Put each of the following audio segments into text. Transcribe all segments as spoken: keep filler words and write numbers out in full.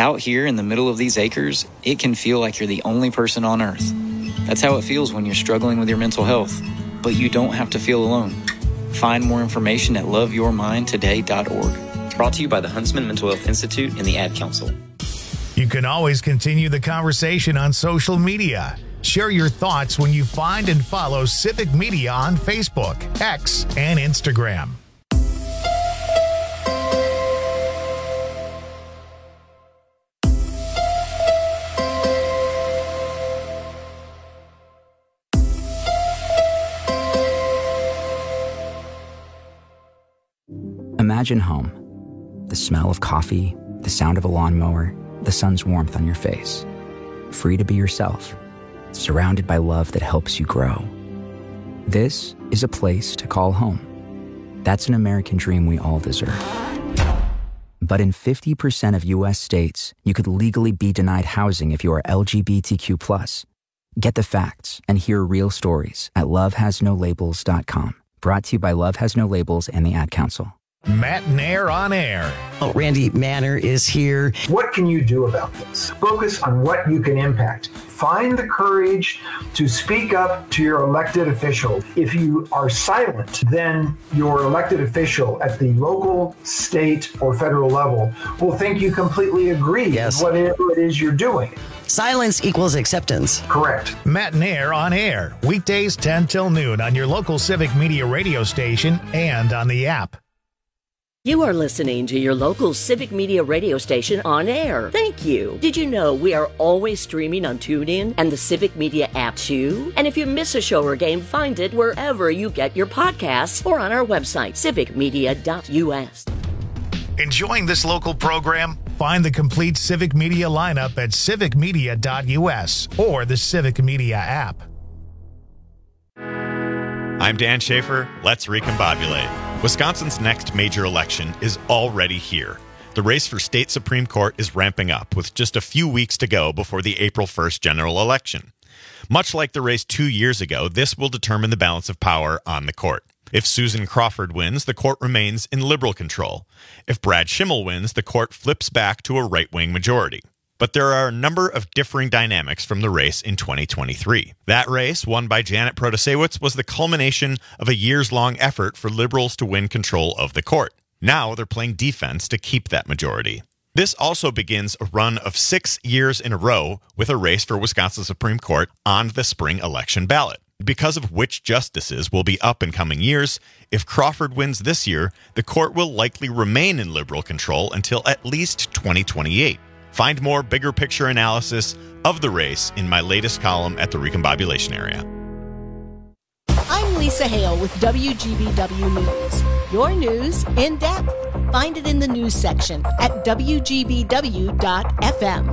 Out here in the middle of these acres, it can feel like you're the only person on earth. That's how it feels when you're struggling with your mental health. But you don't have to feel alone. Find more information at love your mind today dot org. Brought to you by the Huntsman Mental Health Institute and the Ad Council. You can always continue the conversation on social media. Share your thoughts when you find and follow Civic Media on Facebook, X, and Instagram. Imagine home. The smell of coffee, the sound of a lawnmower, the sun's warmth on your face. Free to be yourself, surrounded by love that helps you grow. This is a place to call home. That's an American dream we all deserve. But in fifty percent of U S states, you could legally be denied housing if you are L G B T Q plus. Get the facts and hear real stories at love has no labels dot com. Brought to you by Love Has No Labels and the Ad Council. Matt Nair on air. Oh, Randy Manner is here. What can you do about this? Focus on what you can impact. Find the courage to speak up to your elected official. If you are silent, then your elected official at the local, state, or federal level will think you completely agree yes. with whatever it is you're doing. Silence equals acceptance. Correct. Matt Nair on air. Weekdays ten till noon on your local Civic Media radio station and on the app. You are listening to your local Civic Media radio station on air. Thank you. Did you know we are always streaming on TuneIn and the Civic Media app too? And if you miss a show or game, find it wherever you get your podcasts or on our website, civic media dot u s. Enjoying this local program? Find the complete Civic Media lineup at civic media dot u s or the Civic Media app. I'm Dan Schaefer. Let's recombobulate. Wisconsin's next major election is already here. The race for state Supreme Court is ramping up with just a few weeks to go before the April first general election. Much like the race two years ago, this will determine the balance of power on the court. If Susan Crawford wins, the court remains in liberal control. If Brad Schimmel wins, the court flips back to a right-wing majority. But there are a number of differing dynamics from the race in twenty twenty-three. That race, won by Janet Protasewicz, was the culmination of a years-long effort for liberals to win control of the court. Now they're playing defense to keep that majority. This also begins a run of six years in a row with a race for Wisconsin Supreme Court on the spring election ballot. Because of which justices will be up in coming years, if Crawford wins this year, the court will likely remain in liberal control until at least twenty twenty-eight. Find more bigger picture analysis of the race in my latest column at the Recombobulation Area. I'm Lisa Hale with W G B W News. Your news in depth. Find it in the news section at w g b w dot f m.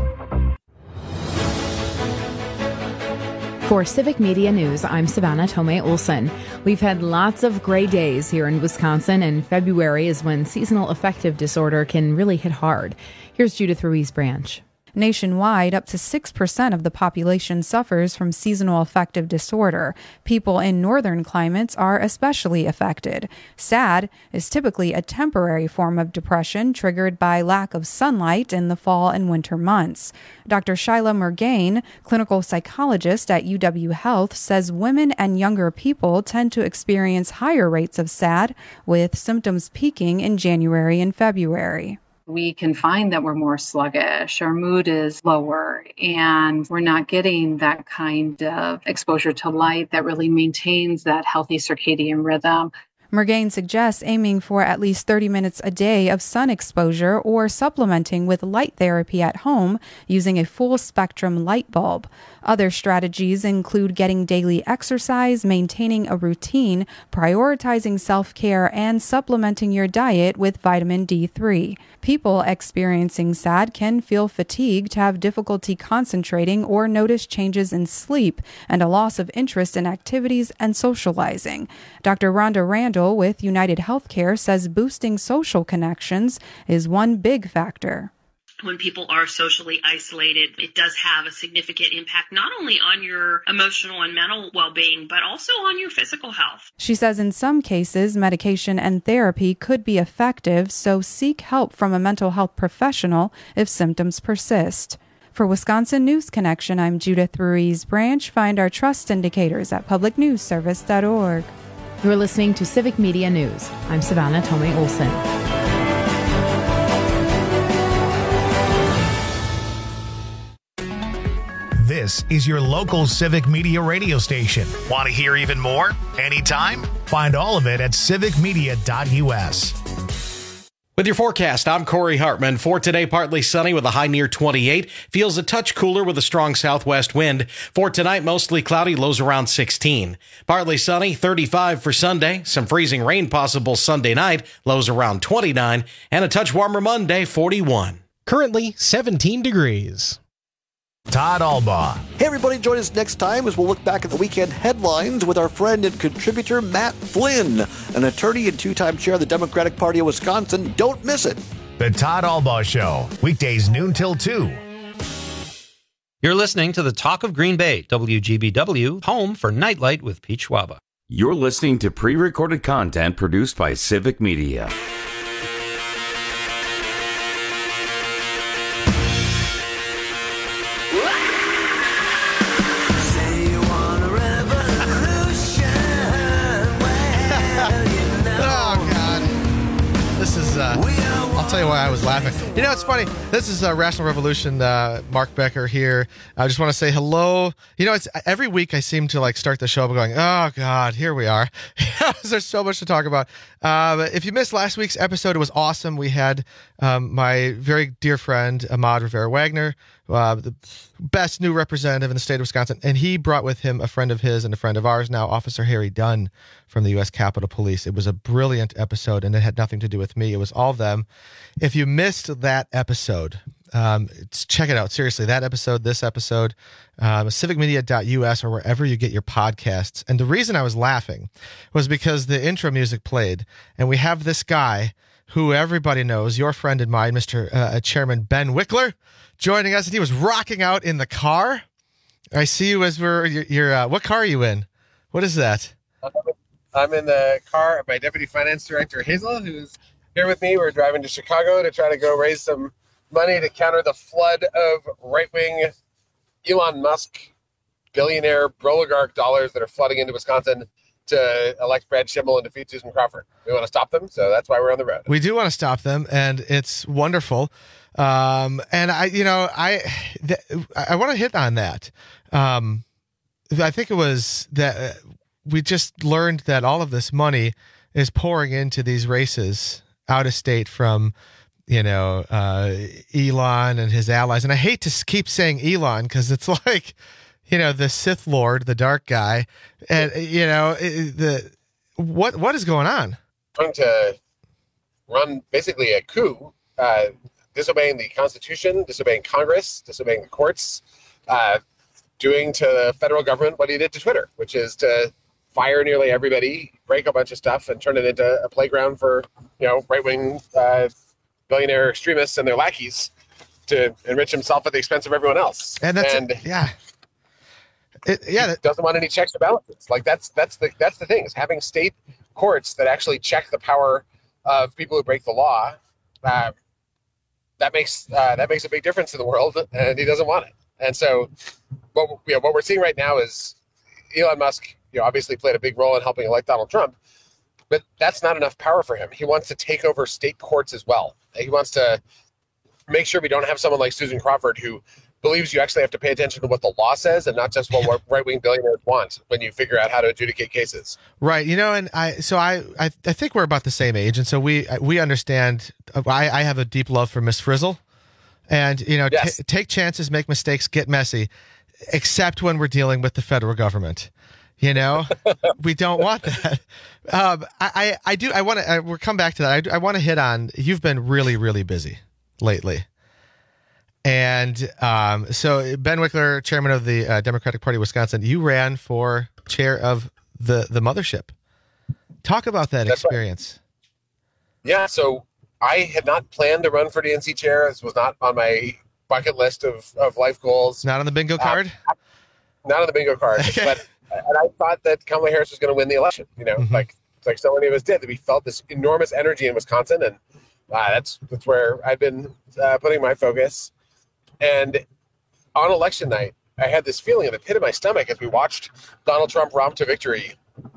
For Civic Media News, I'm Savannah Tomei Olson. We've had lots of gray days here in Wisconsin, and February is when seasonal affective disorder can really hit hard. Here's Judith Ruiz Branch. Nationwide, up to six percent of the population suffers from seasonal affective disorder. People in northern climates are especially affected. SAD is typically a temporary form of depression triggered by lack of sunlight in the fall and winter months. Doctor Shyla Murgain, clinical psychologist at U W Health, says women and younger people tend to experience higher rates of SAD, with symptoms peaking in January and February. We can find that we're more sluggish, our mood is lower, and we're not getting that kind of exposure to light that really maintains that healthy circadian rhythm. Murgain suggests aiming for at least thirty minutes a day of sun exposure or supplementing with light therapy at home using a full spectrum light bulb. Other strategies include getting daily exercise, maintaining a routine, prioritizing self-care, and supplementing your diet with vitamin D three. People experiencing SAD can feel fatigued, have difficulty concentrating, or notice changes in sleep and a loss of interest in activities and socializing. Doctor Rhonda Randall with United Healthcare says boosting social connections is one big factor. when people are socially isolated, it does have a significant impact not only on your emotional and mental well-being, but also on your physical health. She says in some cases, medication and therapy could be effective, so seek help from a mental health professional if symptoms persist. For Wisconsin News Connection, I'm Judith Ruiz Branch. Find our trust indicators at public news service dot org. You're listening to Civic Media News. I'm Savannah Tomei Olson. This is your local Civic Media radio station. Want to hear even more? Anytime? Find all of it at civic media dot u s. With your forecast, I'm Corey Hartman. For today, partly sunny with a high near twenty-eight. Feels a touch cooler with a strong southwest wind. For tonight, mostly cloudy, lows around sixteen. Partly sunny, thirty-five for Sunday. Some freezing rain possible Sunday night, lows around twenty-nine. And a touch warmer Monday, forty-one. Currently, seventeen degrees. Todd Albaugh. Hey, everybody, join us next time as we'll look back at the weekend headlines with our friend and contributor, Matt Flynn, an attorney and two-time chair of the Democratic Party of Wisconsin. Don't miss it. The Todd Albaugh Show, weekdays noon till two. You're listening to the Talk of Green Bay, W G B W, home for Nightlight with Pete Schwaba. You're listening to pre-recorded content produced by Civic Media. Uh, I'll tell you why I was laughing. You know, it's funny. This is uh, Rational Revolution. Uh, Mark Becker here. I just want to say hello. You know, it's every week I seem to like start the show by going, "Oh God, here we are." There's so much to talk about. Uh, if you missed last week's episode, it was awesome. We had um, my very dear friend Ahmad Rivera Wagner, uh, the best new representative in the state of Wisconsin, and he brought with him a friend of his and a friend of ours now, Officer Harry Dunn from the U S Capitol Police. It was a brilliant episode, and it had nothing to do with me. It was all of them. If you missed that episode, um, check it out. Seriously, that episode, this episode, um, civic media dot u s or wherever you get your podcasts. And the reason I was laughing was because the intro music played, and we have this guy who everybody knows, your friend and mine, Mister Uh, Chairman Ben Wickler, joining us, and he was rocking out in the car. I see you as we're, you're, you're uh, what car are you in? What is that? I'm in the car of my Deputy Finance Director, Hazel, who's here with me. We're driving to Chicago to try to go raise some money to counter the flood of right-wing Elon Musk billionaire oligarch dollars that are flooding into Wisconsin to elect Brad Schimmel and defeat Susan Crawford. We want to stop them, so that's why we're on the road. We do want to stop them, and it's wonderful. Um, and I, you know, I, th- I want to hit on that. Um, I think it was that uh, we just learned that all of this money is pouring into these races out of state from, you know, uh, Elon and his allies. And I hate to keep saying Elon because it's like, you know, the Sith Lord, the dark guy, and you know, the what what is going on? Trying to run basically a coup, uh, disobeying the Constitution, disobeying Congress, disobeying the courts, uh, doing to the federal government what he did to Twitter, which is to fire nearly everybody, break a bunch of stuff, and turn it into a playground for, you know, right-wing uh, billionaire extremists and their lackeys to enrich himself at the expense of everyone else. And that's and it. yeah, it, yeah, that doesn't want any checks or balances. Like that's that's the that's the thing is having state courts that actually check the power of people who break the law. Uh, that makes uh, that makes a big difference in the world, and he doesn't want it. And so, what you know, what we're seeing right now is Elon Musk, you know, obviously played a big role in helping elect Donald Trump, but that's not enough power for him. He wants to take over state courts as well. He wants to make sure we don't have someone like Susan Crawford who believes you actually have to pay attention to what the law says and not just what right-wing billionaires want when you figure out how to adjudicate cases. Right. You know, and I, so I, I, I think we're about the same age. And so we, we understand, I, I have a deep love for Miss Frizzle and, you know, yes. t- take chances, make mistakes, get messy, except when we're dealing with the federal government. You know, we don't want that. Um, I, I, I do. I want to. We'll come back to that. I, I want to hit on. You've been really, really busy lately, and um, so Ben Wickler, chairman of the uh, Democratic Party of Wisconsin, you ran for chair of the the mothership. Talk about that That's experience. Right. Yeah. So I had not planned to run for D N C chair. This was not on my bucket list of, of life goals. Not on the bingo card? Uh, not on the bingo card. Okay. But and I thought that Kamala Harris was going to win the election, you know, mm-hmm. like like so many of us did, that we felt this enormous energy in Wisconsin. And uh, that's that's where I've been uh, putting my focus. And on election night, I had this feeling in the pit of my stomach as we watched Donald Trump romp to victory.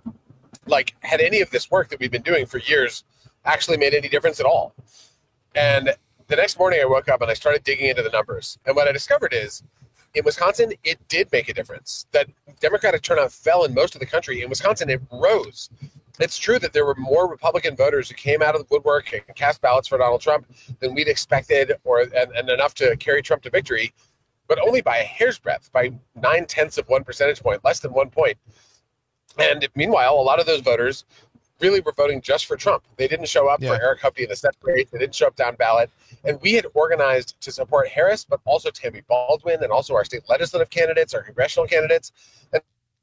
Like, had any of this work that we've been doing for years actually made any difference at all? And the next morning I woke up and I started digging into the numbers. And what I discovered is, in Wisconsin, it did make a difference. That Democratic turnout fell in most of the country. In Wisconsin, it rose. It's true that there were more Republican voters who came out of the woodwork and cast ballots for Donald Trump than we'd expected, or and, and enough to carry Trump to victory, but only by a hair's breadth, by nine-tenths of one percentage point, less than one point. And meanwhile, a lot of those voters really were voting just for Trump. They didn't show up yeah. for Eric Hupke in the Senate race. They didn't show up down ballot. And we had organized to support Harris, but also Tammy Baldwin and also our state legislative candidates, our congressional candidates. And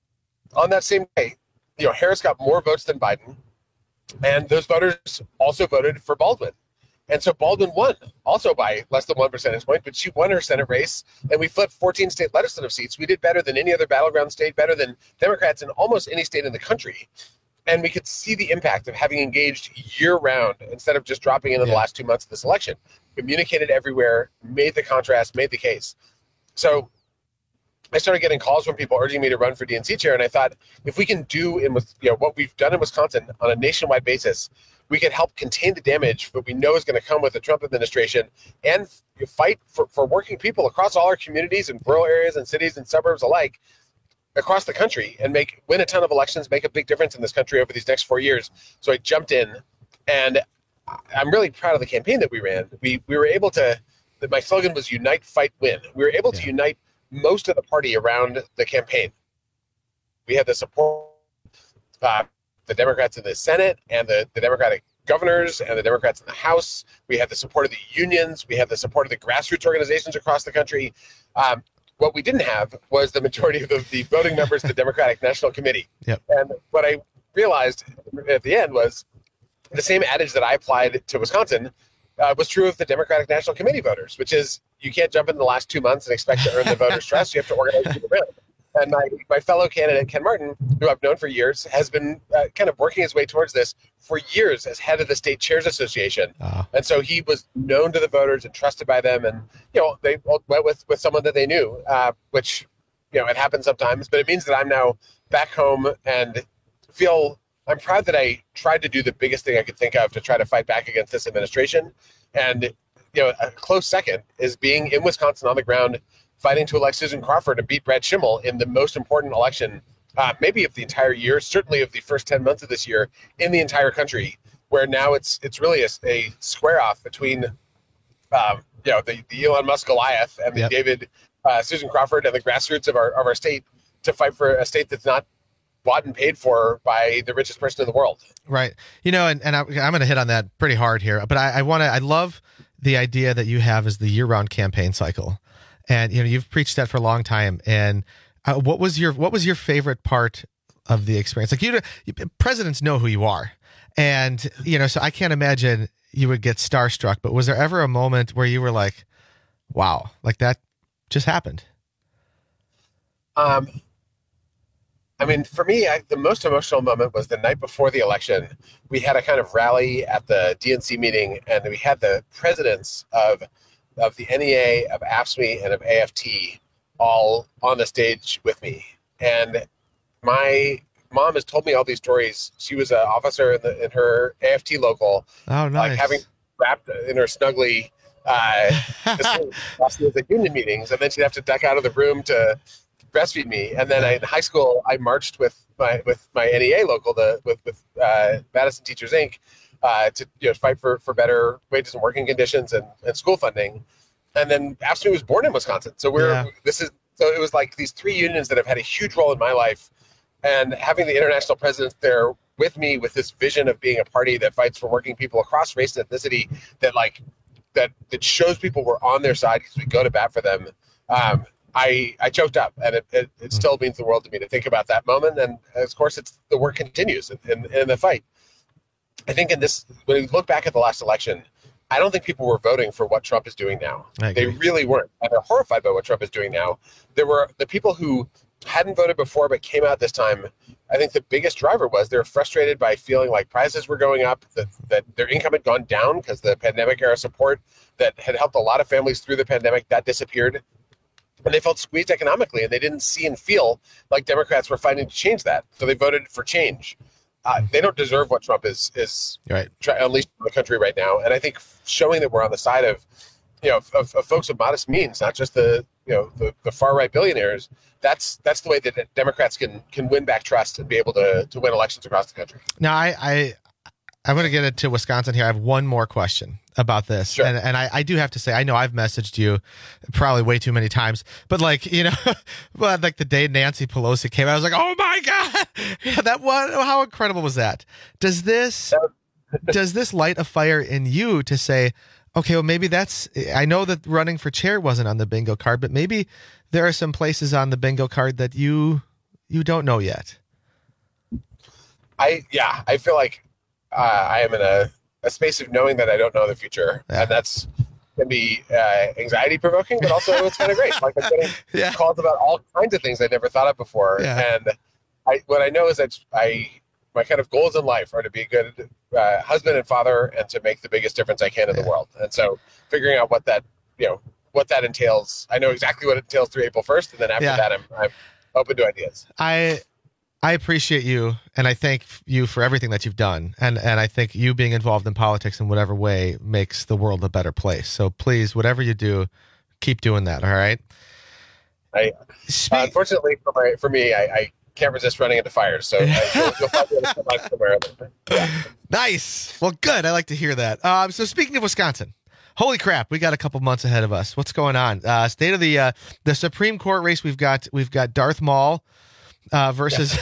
on that same day, you know, Harris got more votes than Biden, and those voters also voted for Baldwin. And so Baldwin won, also by less than one percentage point, but she won her Senate race, and we flipped fourteen state legislative seats. We did better than any other battleground state, better than Democrats in almost any state in the country. And we could see the impact of having engaged year-round instead of just dropping in in yeah. the last two months of this election. Communicated everywhere, made the contrast, made the case. So I started getting calls from people urging me to run for D N C chair, and I thought, if we can do in with you know what we've done in Wisconsin on a nationwide basis, we can help contain the damage that we know is going to come with the Trump administration, and fight for, for working people across all our communities in rural areas and cities and suburbs alike across the country, and make win a ton of elections, make a big difference in this country over these next four years. So I jumped in, and I'm really proud of the campaign that we ran. We we were able to. My slogan was "Unite, Fight, Win." We were able yeah. to unite most of the party around the campaign. We had the support uh, the Democrats in the Senate and the, the Democratic governors and the Democrats in the House. We had the support of the unions. We had the support of the grassroots organizations across the country. Um, what we didn't have was the majority of the, the voting members of the Democratic National Committee. Yep. And what I realized at the end was the same adage that I applied to Wisconsin uh, was true of the Democratic National Committee voters, which is, you can't jump in the last two months and expect to earn the voters' trust. You have to organize people around. And my, my fellow candidate, Ken Martin, who I've known for years, has been uh, kind of working his way towards this for years as head of the State Chairs Association. Oh. And so he was known to the voters and trusted by them. And, you know, they went with, with someone that they knew, uh, which, you know, it happens sometimes. But it means that I'm now back home and feel I'm proud that I tried to do the biggest thing I could think of to try to fight back against this administration. And you know, a close second is being in Wisconsin on the ground, fighting to elect Susan Crawford and beat Brad Schimmel in the most important election, uh, maybe of the entire year, certainly of the first ten months of this year in the entire country, where now it's it's really a, a square off between, um, you know, the, the Elon Musk Goliath and the yep. David uh, Susan Crawford and the grassroots of our of our state to fight for a state that's not bought and paid for by the richest person in the world. Right. You know, and, and I, I'm going to hit on that pretty hard here, but I, I want to, I love the idea that you have is the year-round campaign cycle, and you know you've preached that for a long time. And uh, what was your what was your favorite part of the experience? Like you, you, presidents know who you are, and you know, so I can't imagine you would get starstruck. But was there ever a moment where you were like, "Wow, like that just happened"? Um, I mean, for me, I, the most emotional moment was the night before the election. We had a kind of rally at the D N C meeting, and we had the presidents of of the N E A, of A F S C M E, and of A F T all on the stage with me. And my mom has told me all these stories. She was an officer in, the, in her A F T local, oh, nice. like having wrapped in her snuggly uh, while she was at union meetings, and then she'd have to duck out of the room to breastfeed me. And then I, in high school, I marched with my with my N E A local, the with with uh, Madison Teachers Incorporated, uh, to you know fight for, for better wages and working conditions and, and school funding. And then A F S C M E was born in Wisconsin, so we're yeah. this is so it was like these three unions that have had a huge role in my life, and having the international presidents there with me with this vision of being a party that fights for working people across race and ethnicity, that like that that shows people we're on their side because we go to bat for them. Um, I, I choked up, and it, it, it still means the world to me to think about that moment. And of course, it's the work continues in, in, in the fight. I think in this, when we look back at the last election, I don't think people were voting for what Trump is doing now. They really weren't. And they're horrified by what Trump is doing now. There were the people who hadn't voted before but came out this time. I think the biggest driver was they're frustrated by feeling like prices were going up, that, that their income had gone down because the pandemic era support that had helped a lot of families through the pandemic, that disappeared. And they felt squeezed economically, and they didn't see and feel like Democrats were fighting to change that. So they voted for change. Uh, they don't deserve what Trump is is right. try, unleashed on the country right now. And I think showing that we're on the side of, you know, of, of folks of modest means, not just the you know the, the far right billionaires. That's that's the way that Democrats can can win back trust and be able to to win elections across the country. Now, I, I I'm going to get into Wisconsin here. I have one more question about this, sure. and and I, I do have to say, I know I've messaged you probably way too many times, but like you know, well, like the day Nancy Pelosi came, I was like, oh my god, yeah, that was how incredible was that? Does this does this light a fire in you to say, okay, well maybe that's, I know that running for chair wasn't on the bingo card, but maybe there are some places on the bingo card that you you don't know yet. I yeah, I feel like uh, I am in a, a space of knowing that I don't know the future, yeah. and that's can be uh, anxiety provoking, but also it's kind of great. Like I'm getting yeah. calls about all kinds of things I never thought of before, yeah. and I what I know is that I my kind of goals in life are to be a good uh, husband and father, and to make the biggest difference I can in yeah. the world. And so, figuring out what that you know what that entails, I know exactly what it entails through April first, and then after yeah. that, I'm I'm open to ideas. I. I appreciate you, and I thank you for everything that you've done. And, and I think you being involved in politics in whatever way makes the world a better place. So please, whatever you do, keep doing that, all right? I, uh, unfortunately, for, my, for me, I, I can't resist running into fires. So I, you'll, you'll find me somewhere. Yeah. Nice. Well, good. I like to hear that. Um, so speaking of Wisconsin, holy crap, we got a couple months ahead of us. What's going on? Uh, state of the uh, the Supreme Court race. We've got we've got Darth Maul. Uh, versus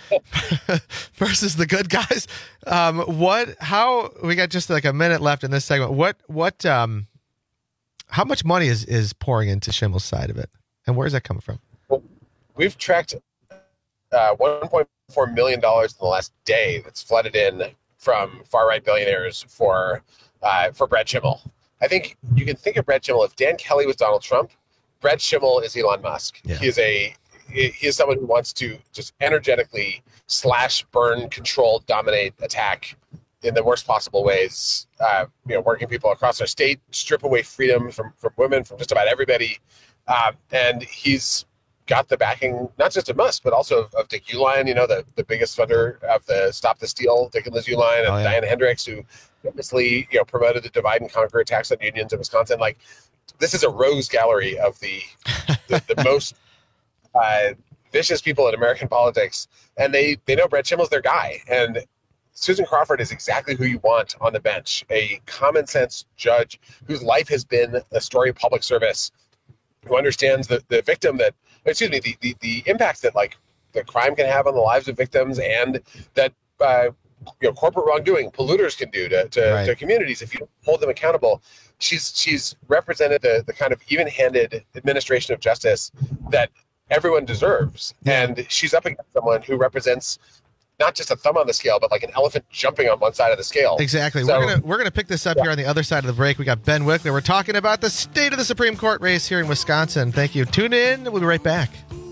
versus the good guys. Um, what? How? We got just like a minute left in this segment. What? What? Um, how much money is is pouring into Schimmel's side of it, and where is that coming from? Well, we've tracked uh, one point four million dollars in the last day that's flooded in from far right billionaires for uh, for Brad Schimmel. I think you can think of Brad Schimmel. If Dan Kelly was Donald Trump, Brad Schimmel is Elon Musk. Yeah. He is a He is someone who wants to just energetically slash, burn, control, dominate, attack in the worst possible ways. Uh, you know, working people across our state, strip away freedom from, from women, from just about everybody. Uh, and he's got the backing, not just of Musk, but also of, of Dick Uihlein, you know, the, the biggest funder of the Stop the Steal, Dick and Liz Uihlein, and oh, yeah. Diana Hendricks, who famously, you know, promoted the divide and conquer attacks on unions in Wisconsin. Like, this is a rose gallery of the the, the most Uh, vicious people in American politics, and they they know Brad Schimmel's their guy. And Susan Crawford is exactly who you want on the bench, a common sense judge whose life has been a story of public service, who understands the, the victim that, excuse me, the, the, the impact that like the crime can have on the lives of victims, and that uh, you know corporate wrongdoing polluters can do to to, right. to communities if you don't hold them accountable. She's she's represented the the kind of even-handed administration of justice that everyone deserves, and she's up against someone who represents not just a thumb on the scale, but like an elephant jumping on one side of the scale. Exactly. So, we're gonna we're gonna pick this up yeah. here on the other side of the break. We got Ben Wickler. We're talking about the state of the Supreme Court race here in Wisconsin. Thank you. Tune in. We'll be right back.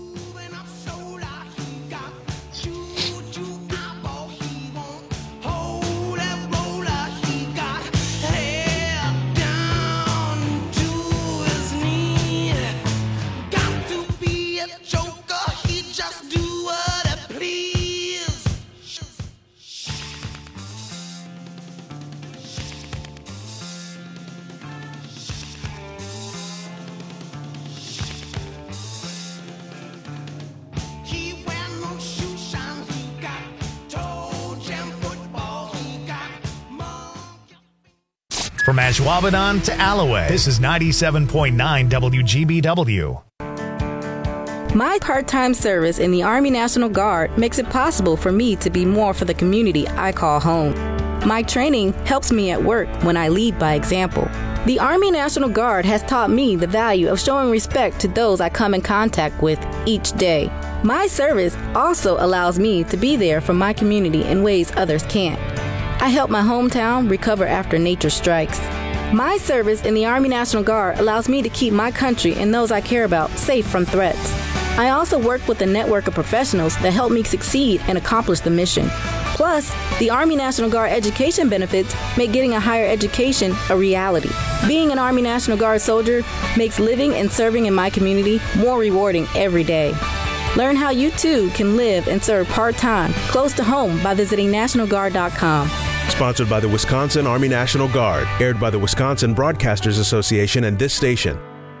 From Ashwaubenon to Alloway, this is ninety-seven point nine W G B W. My part-time service in the Army National Guard makes it possible for me to be more for the community I call home. My training helps me at work when I lead by example. The Army National Guard has taught me the value of showing respect to those I come in contact with each day. My service also allows me to be there for my community in ways others can't. I help my hometown recover after nature strikes. My service in the Army National Guard allows me to keep my country and those I care about safe from threats. I also work with a network of professionals that help me succeed and accomplish the mission. Plus, the Army National Guard education benefits make getting a higher education a reality. Being an Army National Guard soldier makes living and serving in my community more rewarding every day. Learn how you too can live and serve part-time, close to home by visiting national guard dot com. Sponsored by the Wisconsin Army National Guard. Aired by the Wisconsin Broadcasters Association and this station.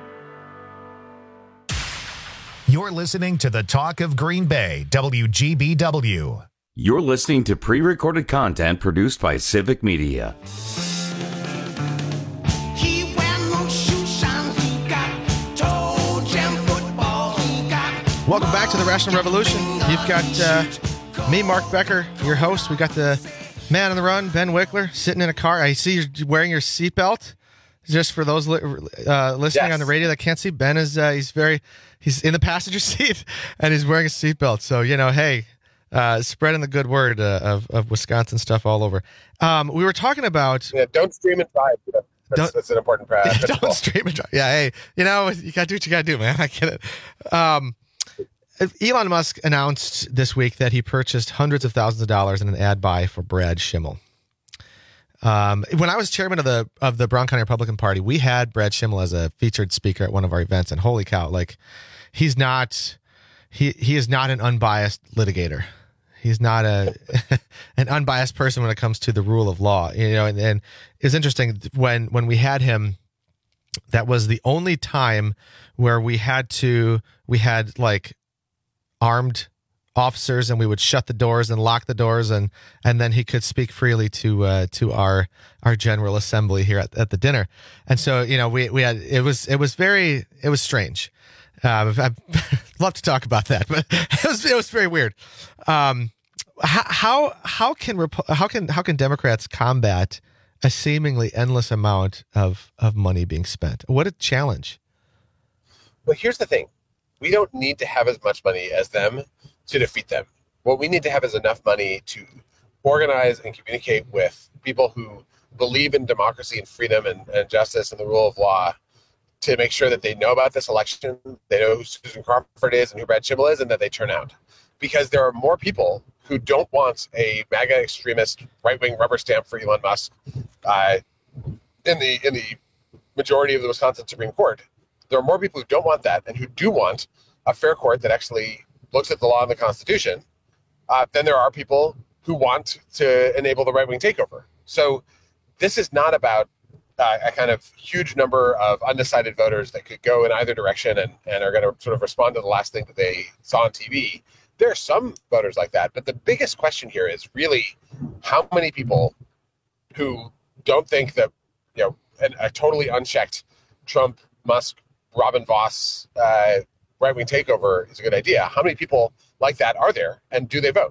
You're listening to the Talk of Green Bay, W G B W. You're listening to pre-recorded content produced by Civic Media. Welcome back to the Rational Revolution. You've got uh, me, Mark Becker, your host. We got the man on the run, Ben Wickler, sitting in a car. I see you're wearing your seatbelt. Just for those li- uh, listening Yes. on the radio that can't see, Ben is uh, he's very he's in the passenger seat and he's wearing a seatbelt. So you know, hey, uh, spreading the good word uh, of of Wisconsin stuff all over. Um, we were talking about Yeah, don't stream and drive. You know, that's, that's an important uh, principle. don't stream and drive. Yeah, hey, you know, you got to do what you got to do, man. I get it. Um, Elon Musk announced this week that he purchased hundreds of thousands of dollars in an ad buy for Brad Schimmel. Um, when I was chairman of the of the Brown County Republican Party, we had Brad Schimmel as a featured speaker at one of our events, and holy cow, like he's not he he is not an unbiased litigator. He's not a an unbiased person when it comes to the rule of law. You know, and, and it's interesting when when we had him. That was the only time where we had to we had like armed officers, and we would shut the doors and lock the doors, and and then he could speak freely to uh, to our our General Assembly here at, at the dinner. And so you know we we had it was it was very it was strange. Uh, I'd love to talk about that, but it was it was very weird. Um, how how can how can how can Democrats combat a seemingly endless amount of of money being spent? What a challenge! But here's the thing. We don't need to have as much money as them to defeat them. What we need to have is enough money to organize and communicate with people who believe in democracy and freedom and, and justice and the rule of law to make sure that they know about this election, they know who Susan Crawford is and who Brad Schimmel is, and that they turn out. Because there are more people who don't want a MAGA extremist right-wing rubber stamp for Elon Musk uh, in the in the majority of the Wisconsin Supreme Court. There are more people who don't want that and who do want a fair court that actually looks at the law and the Constitution. Uh, then there are people who want to enable the right-wing takeover. So this is not about uh, a kind of huge number of undecided voters that could go in either direction and, and are going to sort of respond to the last thing that they saw on T V. There are some voters like that, but the biggest question here is really how many people who don't think that, you know, an, a totally unchecked Trump, Musk, Robin Voss uh, right-wing takeover is a good idea. How many people like that are there, and do they vote?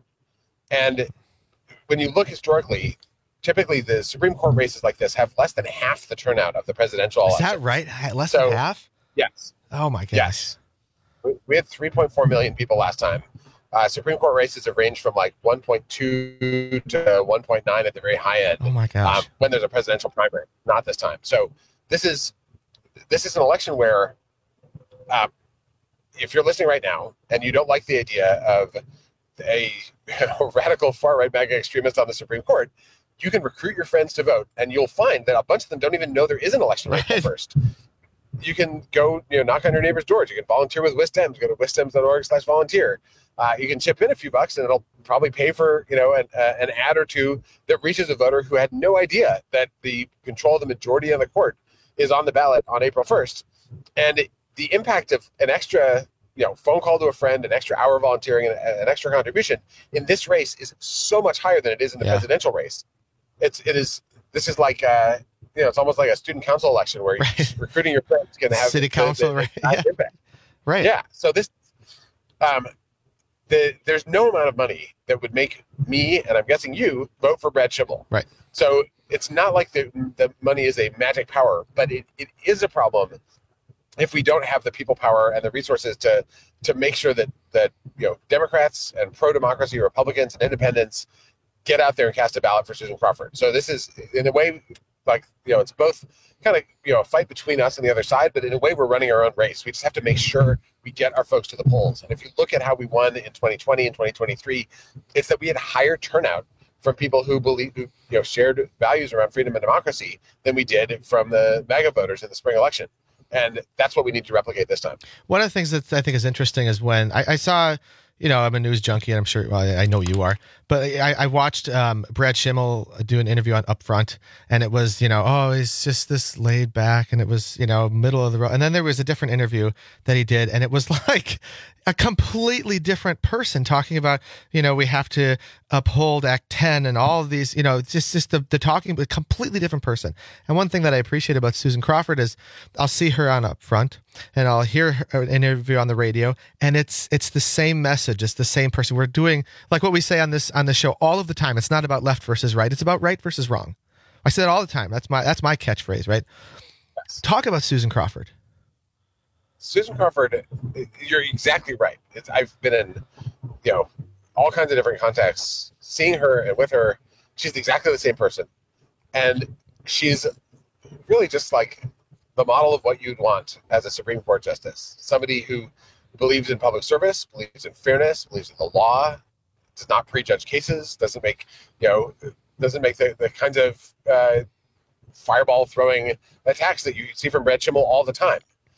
And when you look historically, typically the Supreme Court races like this have less than half the turnout of the presidential Is election. that right? Less So, than half? Yes. Oh my goodness. Yes. We- We had three point four million people last time. Uh, Supreme Court races have ranged from like one point two to one point nine at the very high end. Oh my gosh. Um, when there's a presidential primary, not this time. So this is this is an election where, uh, if you're listening right now and you don't like the idea of a, a radical far-right MAGA extremist on the Supreme Court, you can recruit your friends to vote, and you'll find that a bunch of them don't even know there is an election right April first. You can go, you know, knock on your neighbor's doors. You can volunteer with WisDems. Go to wisdems dot org slash volunteer. Uh, you can chip in a few bucks, and it'll probably pay for, you know, an, uh, an ad or two that reaches a voter who had no idea that the control of the majority of the court is on the ballot on April first. And it, the impact of an extra, you know, phone call to a friend, an extra hour volunteering, and an extra contribution in this race is so much higher than it is in the Yeah. presidential race. It's it is this is like uh, you know, it's almost like a student council election where right. recruiting your friends can have City the, council, the, right? the Yeah. impact. Right. Yeah. So this, um, the there's no amount of money that would make me, and I'm guessing you, vote for Brad Schimmel. Right. So it's not like the the money is a magic power, but it, it is a problem if we don't have the people power and the resources to to make sure that that you know Democrats and pro-democracy Republicans and independents get out there and cast a ballot for Susan Crawford. So this is, in a way, like, you know, it's both kind of, you know, a fight between us and the other side, but in a way we're running our own race. We just have to make sure we get our folks to the polls. And if you look at how we won in twenty twenty and twenty twenty-three, it's that we had higher turnout from people who believe, who, you know, shared values around freedom and democracy than we did from the MAGA voters in the spring election. And that's what we need to replicate this time. One of the things that I think is interesting is when I, I saw, you know, I'm a news junkie, and I'm sure, well, I know you are, but I, I watched um, Brad Schimmel do an interview on Upfront, and it was, you know, oh, he's just this laid back, and it was, you know, middle of the road. And then there was a different interview that he did, and it was like a completely different person talking about, you know, we have to uphold Act ten and all of these, you know, it's just, just the, the talking, but completely different person. And one thing that I appreciate about Susan Crawford is I'll see her on Upfront, and I'll hear her, an interview on the radio, and it's it's the same message. It's the same person. We're doing, like what we say on this on the show all of the time. It's not about left versus right. It's about right versus wrong. I say that all the time. That's my that's my catchphrase, right? Yes. Talk about Susan Crawford. Susan Crawford, you're exactly right. It's, I've been in, you know, all kinds of different contexts, seeing her and with her. She's exactly the same person, and she's really just like the model of what you'd want as a Supreme Court justice. Somebody who believes in public service, believes in fairness, believes in the law, does not prejudge cases, doesn't make, you know, doesn't make the, the kinds of uh, fireball throwing attacks that you see from Brad Schimmel all the time.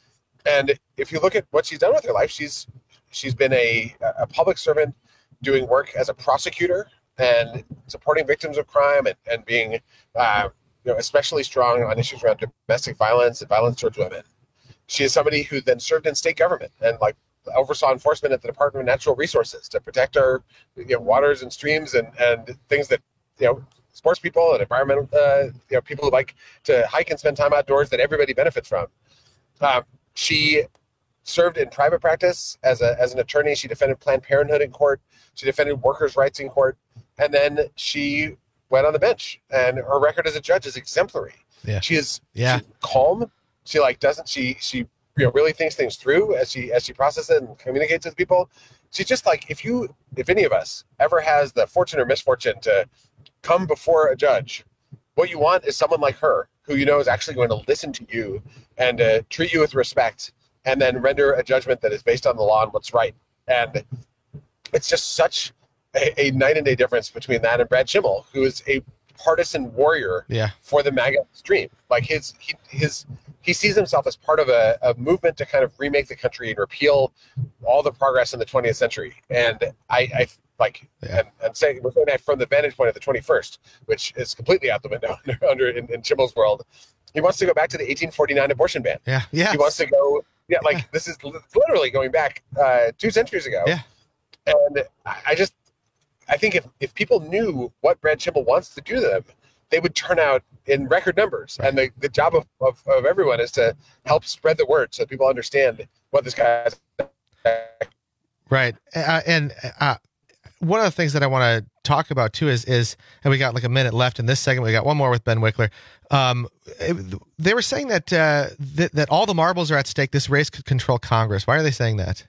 And if you look at what she's done with her life, she's she's been a, a public servant doing work as a prosecutor and supporting victims of crime and, and being uh, you know, especially strong on issues around domestic violence and violence towards women. She is somebody who then served in state government and like oversaw enforcement at the Department of Natural Resources to protect our, you know, waters and streams and, and things that, you know, sports people and environmental, uh, you know, people who like to hike and spend time outdoors that everybody benefits from. Um, she served in private practice as a as an attorney. She defended Planned Parenthood in court. She defended workers' rights in court. And then she went on the bench, and her record as a judge is exemplary. Yeah. She is yeah. she's calm. She like doesn't she she you know really thinks things through as she as she processes it and communicates with people. She's just like, if you if any of us ever has the fortune or misfortune to come before a judge, what you want is someone like her who you know is actually going to listen to you and uh, treat you with respect and then render a judgment that is based on the law and what's right. And it's just such a, a night and day difference between that and Brad Schimmel, who is a partisan warrior yeah. for the MAGA stream. Like his, he, his, he sees himself as part of a, a movement to kind of remake the country and repeal all the progress in the twentieth century. And I, I like, yeah. and, and saying, we're saying that from the vantage point of the twenty-first, which is completely out the window under in, in Schimmel's world. He wants to go back to the eighteen forty-nine abortion ban. Yeah, yeah. He wants to go, yeah, like yeah. this is literally going back uh, two centuries ago. Yeah. And I just, I think if, if people knew what Brad Schimmel wants to do to them, they would turn out in record numbers. Right. And the, the job of, of, of everyone is to help spread the word so people understand what this guy is. Right. Uh, and uh, one of the things that I want to talk about too is, is, and we got like a minute left in this segment. We got one more with Ben Wickler. Um, it, they were saying that, uh, that, that all the marbles are at stake. This race could control Congress. Why are they saying that?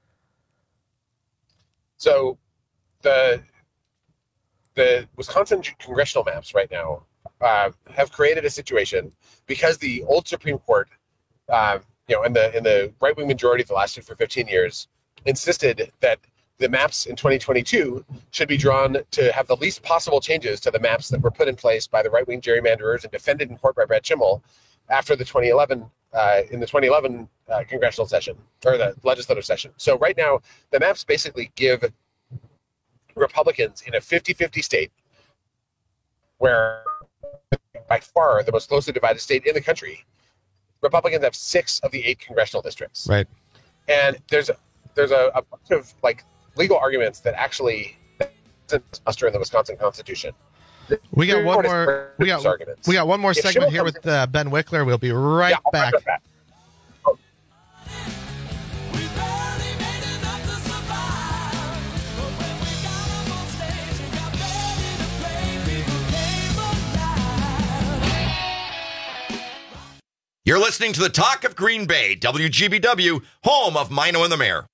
So the, the Wisconsin congressional maps right now uh, have created a situation because the old Supreme Court, uh, you know, and the, and the right-wing majority that lasted for fifteen years insisted that the maps in twenty twenty-two should be drawn to have the least possible changes to the maps that were put in place by the right-wing gerrymanderers and defended in court by Brad Schimmel after the twenty eleven uh, in the twenty eleven uh, congressional session or the legislative session. So right now, the maps basically give Republicans in a fifty-fifty state, where by far the most closely divided state in the country, Republicans have six of the eight congressional districts. Right. And there's a, there's a, a bunch of like legal arguments that actually muster in the Wisconsin Constitution. We got one more. We got arguments. we got one more if segment here with uh, Ben Wickler. We'll be right yeah, back. back. Oh. You're listening to the Talk of Green Bay, W G B W, home of Mino and the Mayor.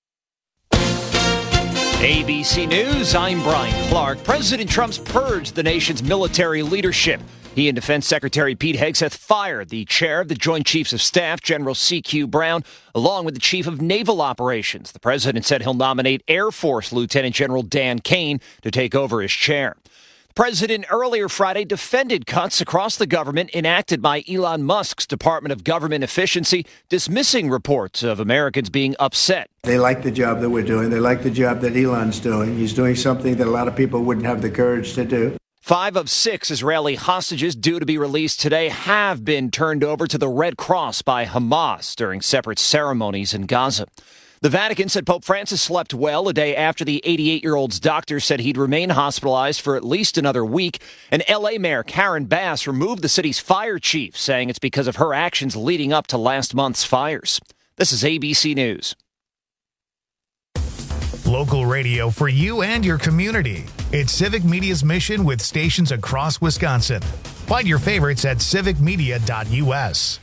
A B C News, I'm Brian Clark. President Trump's purged the nation's military leadership. He and Defense Secretary Pete Hegseth fired the chair of the Joint Chiefs of Staff, General C Q Brown, along with the Chief of Naval Operations. The president said he'll nominate Air Force Lieutenant General Dan Kane to take over his chair. The president earlier Friday defended cuts across the government enacted by Elon Musk's Department of Government Efficiency, dismissing reports of Americans being upset. They like the job that we're doing. They like the job that Elon's doing. He's doing something that a lot of people wouldn't have the courage to do. Five of six Israeli hostages due to be released today have been turned over to the Red Cross by Hamas during separate ceremonies in Gaza. The Vatican said Pope Francis slept well a day after the eighty-eight-year-old's doctor said he'd remain hospitalized for at least another week. And L A Mayor Karen Bass removed the city's fire chief, saying it's because of her actions leading up to last month's fires. This is A B C News. Local radio for you and your community. It's Civic Media's mission with stations across Wisconsin. Find your favorites at civic media dot U S.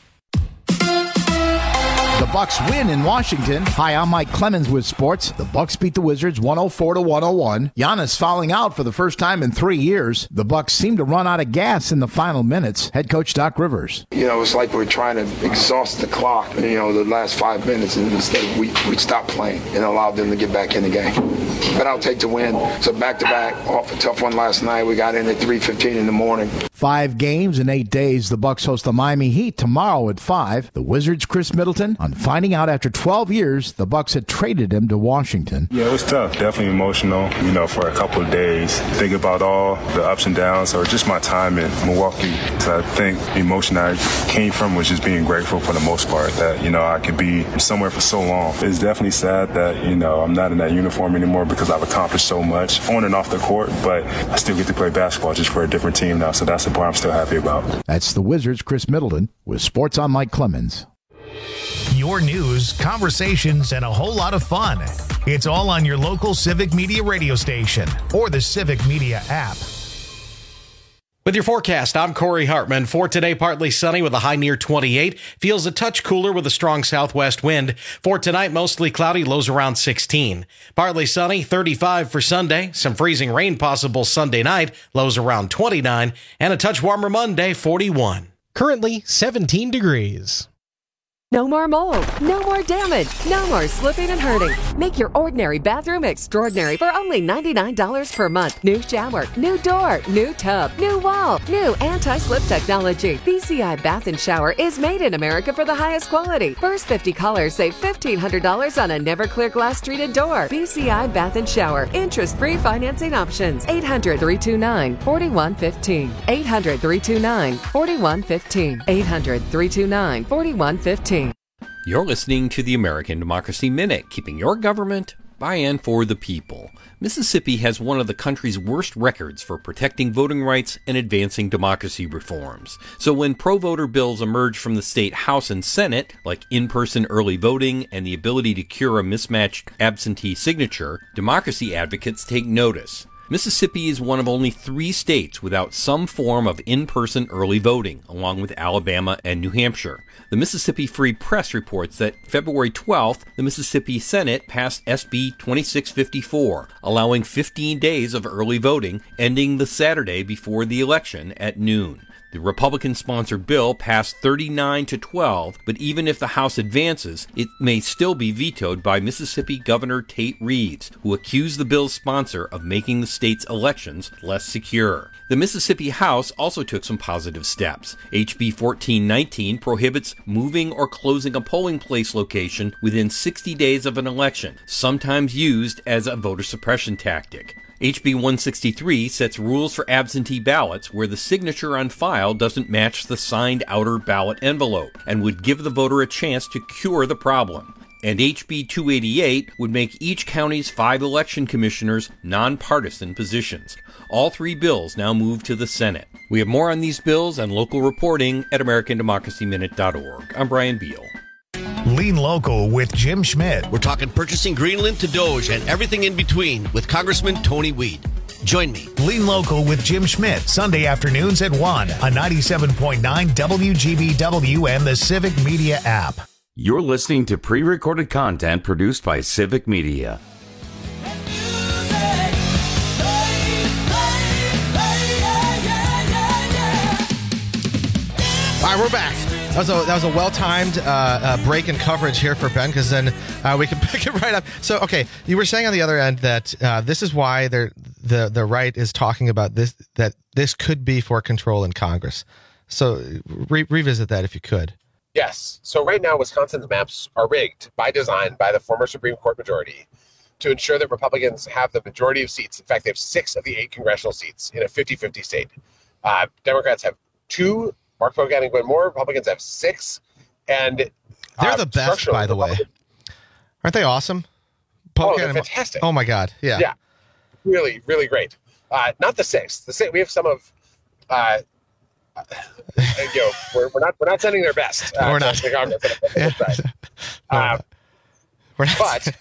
The Bucks win in Washington. Hi, I'm Mike Clemens with sports. The Bucks beat the Wizards one oh four to one oh one. Giannis fouling out for the first time in three years. The Bucks seem to run out of gas in the final minutes. Head coach Doc Rivers. You know, it's like we're trying to exhaust the clock, you know, the last five minutes, and instead we, we stopped playing and allowed them to get back in the game. But I'll take the win. So back-to-back, off a tough one last night. We got in at three fifteen in the morning. Five games in eight days. The Bucks host the Miami Heat tomorrow at five. The Wizards' Chris Middleton on finding out after twelve years the Bucks had traded him to Washington. Yeah, it was tough. Definitely emotional, you know, for a couple of days. Think about all the ups and downs or just my time in Milwaukee. So I think the emotion I came from was just being grateful for the most part that, you know, I could be somewhere for so long. It's definitely sad that, you know, I'm not in that uniform anymore because I've accomplished so much on and off the court, but I still get to play basketball just for a different team now. So that's the part I'm still happy about. That's the Wizards' Chris Middleton with Sports on Mike Clemens. Your news, conversations, and a whole lot of fun. It's all on your local Civic Media radio station or the Civic Media app. With your forecast, I'm Corey Hartman. For today, partly sunny with a high near twenty-eight. Feels a touch cooler with a strong southwest wind. For tonight, mostly cloudy, lows around sixteen. Partly sunny, thirty-five for Sunday. Some freezing rain possible Sunday night, lows around twenty-nine. And a touch warmer Monday, forty-one. Currently, seventeen degrees. No more mold, no more damage, no more slipping and hurting. Make your ordinary bathroom extraordinary for only ninety-nine dollars per month. New shower, new door, new tub, new wall, new anti-slip technology. B C I Bath and Shower is made in America for the highest quality. First fifty callers save fifteen hundred dollars on a never clear glass treated door. B C I Bath and Shower. Interest-free financing options. eight hundred, three two nine, four one one five. eight hundred, three two nine, four one one five. eight hundred, three two nine, four one one five. You're listening to the American Democracy Minute, keeping your government by and for the people. Mississippi has one of the country's worst records for protecting voting rights and advancing democracy reforms. So when pro-voter bills emerge from the state House and Senate, like in-person early voting and the ability to cure a mismatched absentee signature, democracy advocates take notice. Mississippi is one of only three states without some form of in-person early voting, along with Alabama and New Hampshire. The Mississippi Free Press reports that February twelfth, the Mississippi Senate passed S B twenty-six fifty-four, allowing fifteen days of early voting, ending the Saturday before the election at noon. The Republican-sponsored bill passed thirty-nine to twelve, but even if the House advances, it may still be vetoed by Mississippi Governor Tate Reeves, who accused the bill's sponsor of making the state's elections less secure. The Mississippi House also took some positive steps. H B fourteen nineteen prohibits moving or closing a polling place location within sixty days of an election, sometimes used as a voter suppression tactic. H B one sixty-three sets rules for absentee ballots where the signature on file doesn't match the signed outer ballot envelope and would give the voter a chance to cure the problem. And H B two eighty-eight would make each county's five election commissioners nonpartisan positions. All three bills now move to the Senate. We have more on these bills and local reporting at American Democracy Minute dot org. I'm Brian Beal. Lean Local with Jim Schmidt. We're talking purchasing Greenland to Doge and everything in between with Congressman Tony Weed. Join me. Lean Local with Jim Schmidt, Sunday afternoons at one on ninety-seven point nine W G B W and the Civic Media app. You're listening to pre-recorded content produced by Civic Media. right, we're back. That was a, that was a well-timed uh, uh, break in coverage here for Ben, because then uh, we can pick it right up. So, okay, you were saying on the other end that uh, this is why the the right is talking about this, that this could be for control in Congress. So re- revisit that if you could. Yes. So right now, Wisconsin's maps are rigged by design by the former Supreme Court majority to ensure that Republicans have the majority of seats. In fact, they have six of the eight congressional seats in a fifty-fifty state. Uh, Democrats have two. Mark Pocan and Gwen Moore. Republicans have six. And they're uh, the best, by the way. Aren't they awesome? Pocan oh, they're fantastic. Oh, my God. Yeah. Yeah. Really, really great. Uh, not the sixth. The sixth. We have some of... Uh, you know, we're, we're not we're not sending their best. Uh, we're not. To Congress, yeah. uh, we're not. But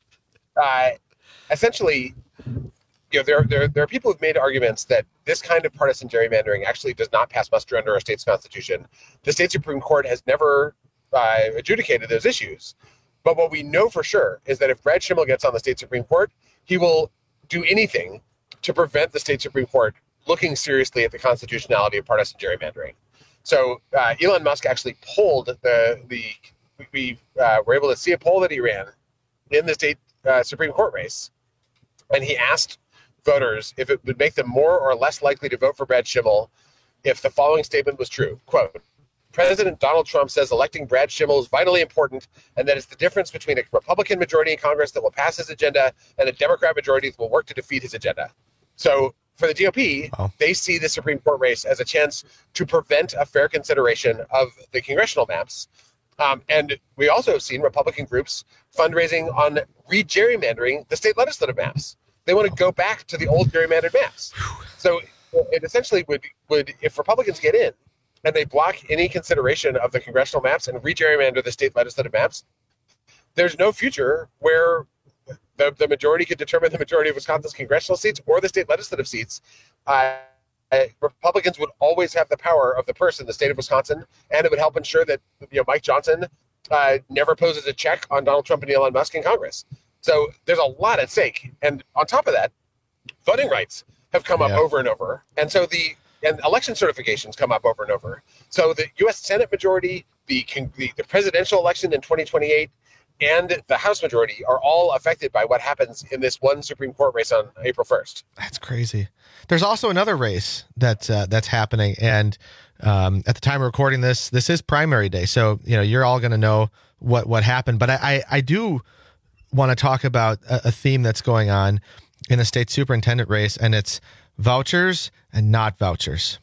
uh, essentially, you know, there, there there are people who've made arguments that this kind of partisan gerrymandering actually does not pass muster under our state's constitution. The state Supreme Court has never uh, adjudicated those issues. But what we know for sure is that if Brad Schimmel gets on the state Supreme Court, he will do anything to prevent the state Supreme Court looking seriously at the constitutionality of partisan gerrymandering. So uh, Elon Musk actually polled the the we uh, were able to see a poll that he ran in the state uh, Supreme Court race, and he asked voters if it would make them more or less likely to vote for Brad Schimmel if the following statement was true. Quote, President Donald Trump says electing Brad Schimmel is vitally important and that it's the difference between a Republican majority in Congress that will pass his agenda and a Democrat majority that will work to defeat his agenda. So for the G O P, oh. they see the Supreme Court race as a chance to prevent a fair consideration of the congressional maps. Um, and we also have seen Republican groups fundraising on re-gerrymandering the state legislative maps. They want to go back to the old gerrymandered maps. So it essentially would, would if Republicans get in and they block any consideration of the congressional maps and re-gerrymander the state legislative maps, there's no future where the, the majority could determine the majority of Wisconsin's congressional seats or the state legislative seats. Uh, Republicans would always have the power of the purse in the state of Wisconsin, and it would help ensure that you know Mike Johnson uh, never poses a check on Donald Trump and Elon Musk in Congress. So there's a lot at stake. And on top of that, voting rights have come yeah. up over and over. And so the and election certifications come up over and over. So the U S Senate majority, the, the, the presidential election in twenty twenty-eight, and the House majority are all affected by what happens in this one Supreme Court race on April first. That's crazy. There's also another race that's uh, that's happening. And um, at the time of recording this, this is primary day. So, you know, you're all going to know what, what happened. But I, I, I do want to talk about a, a theme that's going on in the state superintendent race, and it's vouchers and not vouchers.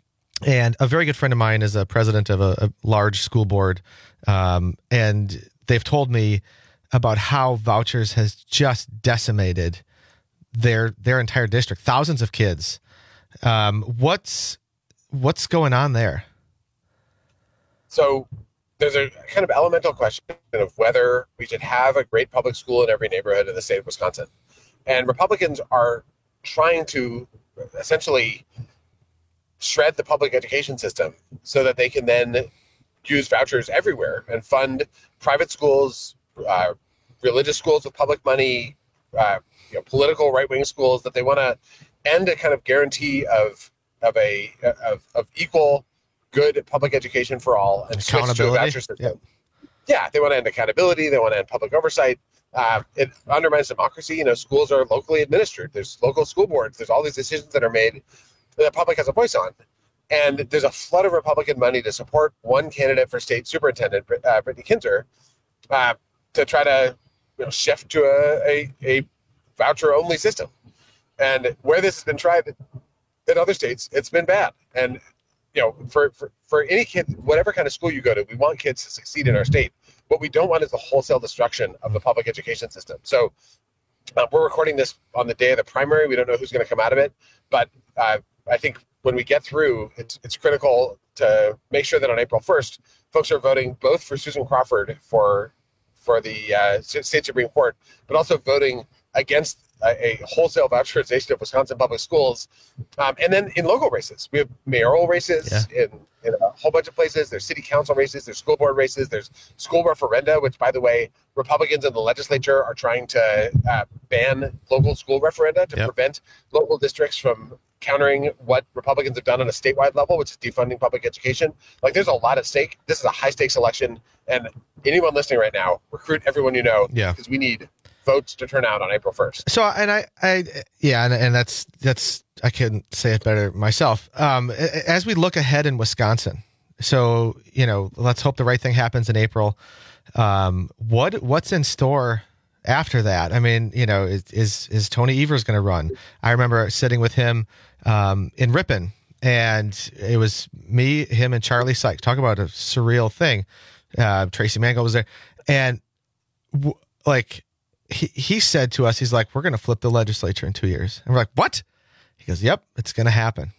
And a very good friend of mine is a president of a, a large school board, um, and they've told me about how vouchers has just decimated their their entire district, thousands of kids. Um, what's what's going on there? So there's a kind of elemental question of whether we should have a great public school in every neighborhood in the state of Wisconsin. And Republicans are trying to essentially shred the public education system so that they can then use vouchers everywhere and fund private schools, uh, religious schools with public money, uh, you know, political right-wing schools, that they want to end a kind of guarantee of of a of, of equal good public education for all and switch to a voucher system. Yeah. yeah, they want to end accountability. They want to end public oversight. Uh, it undermines democracy. You know, schools are locally administered. There's local school boards. There's all these decisions that are made that the public has a voice on. And there's a flood of Republican money to support one candidate for state superintendent, uh, Brittany Kinzer, uh, to try to you know, shift to a, a, a voucher-only system. And where this has been tried in other states, it's been bad. And you know, for, for, for any kid, whatever kind of school you go to, we want kids to succeed in our state. What we don't want is the wholesale destruction of the public education system. So uh, we're recording this on the day of the primary. We don't know who's going to come out of it. But uh, I think when we get through, it's, it's critical to make sure that on April first, folks are voting both for Susan Crawford for, for the uh, state Supreme Court, but also voting against a wholesale voucherization of Wisconsin public schools. Um, and then in local races, we have mayoral races yeah. in, in a whole bunch of places. There's city council races, there's school board races, there's school referenda, which, by the way, Republicans in the legislature are trying to uh, ban local school referenda to yep. prevent local districts from countering what Republicans have done on a statewide level, which is defunding public education. Like, there's a lot at stake. This is a high-stakes election, and anyone listening right now, recruit everyone you know, yeah, because we need votes to turn out on April first. So, and I, I, yeah, and, and that's that's I couldn't say it better myself. Um, as we look ahead in Wisconsin, so you know, let's hope the right thing happens in April. Um, what what's in store after that? I mean, you know, is is, is Tony Evers going to run? I remember sitting with him um, in Ripon, and it was me, him, and Charlie Sykes. Talk about a surreal thing. Uh, Tracy Mango was there, and w- like he he said to us, he's like, "We're going to flip the legislature in two years," and we're like, "What?" He goes, "Yep, it's going to happen."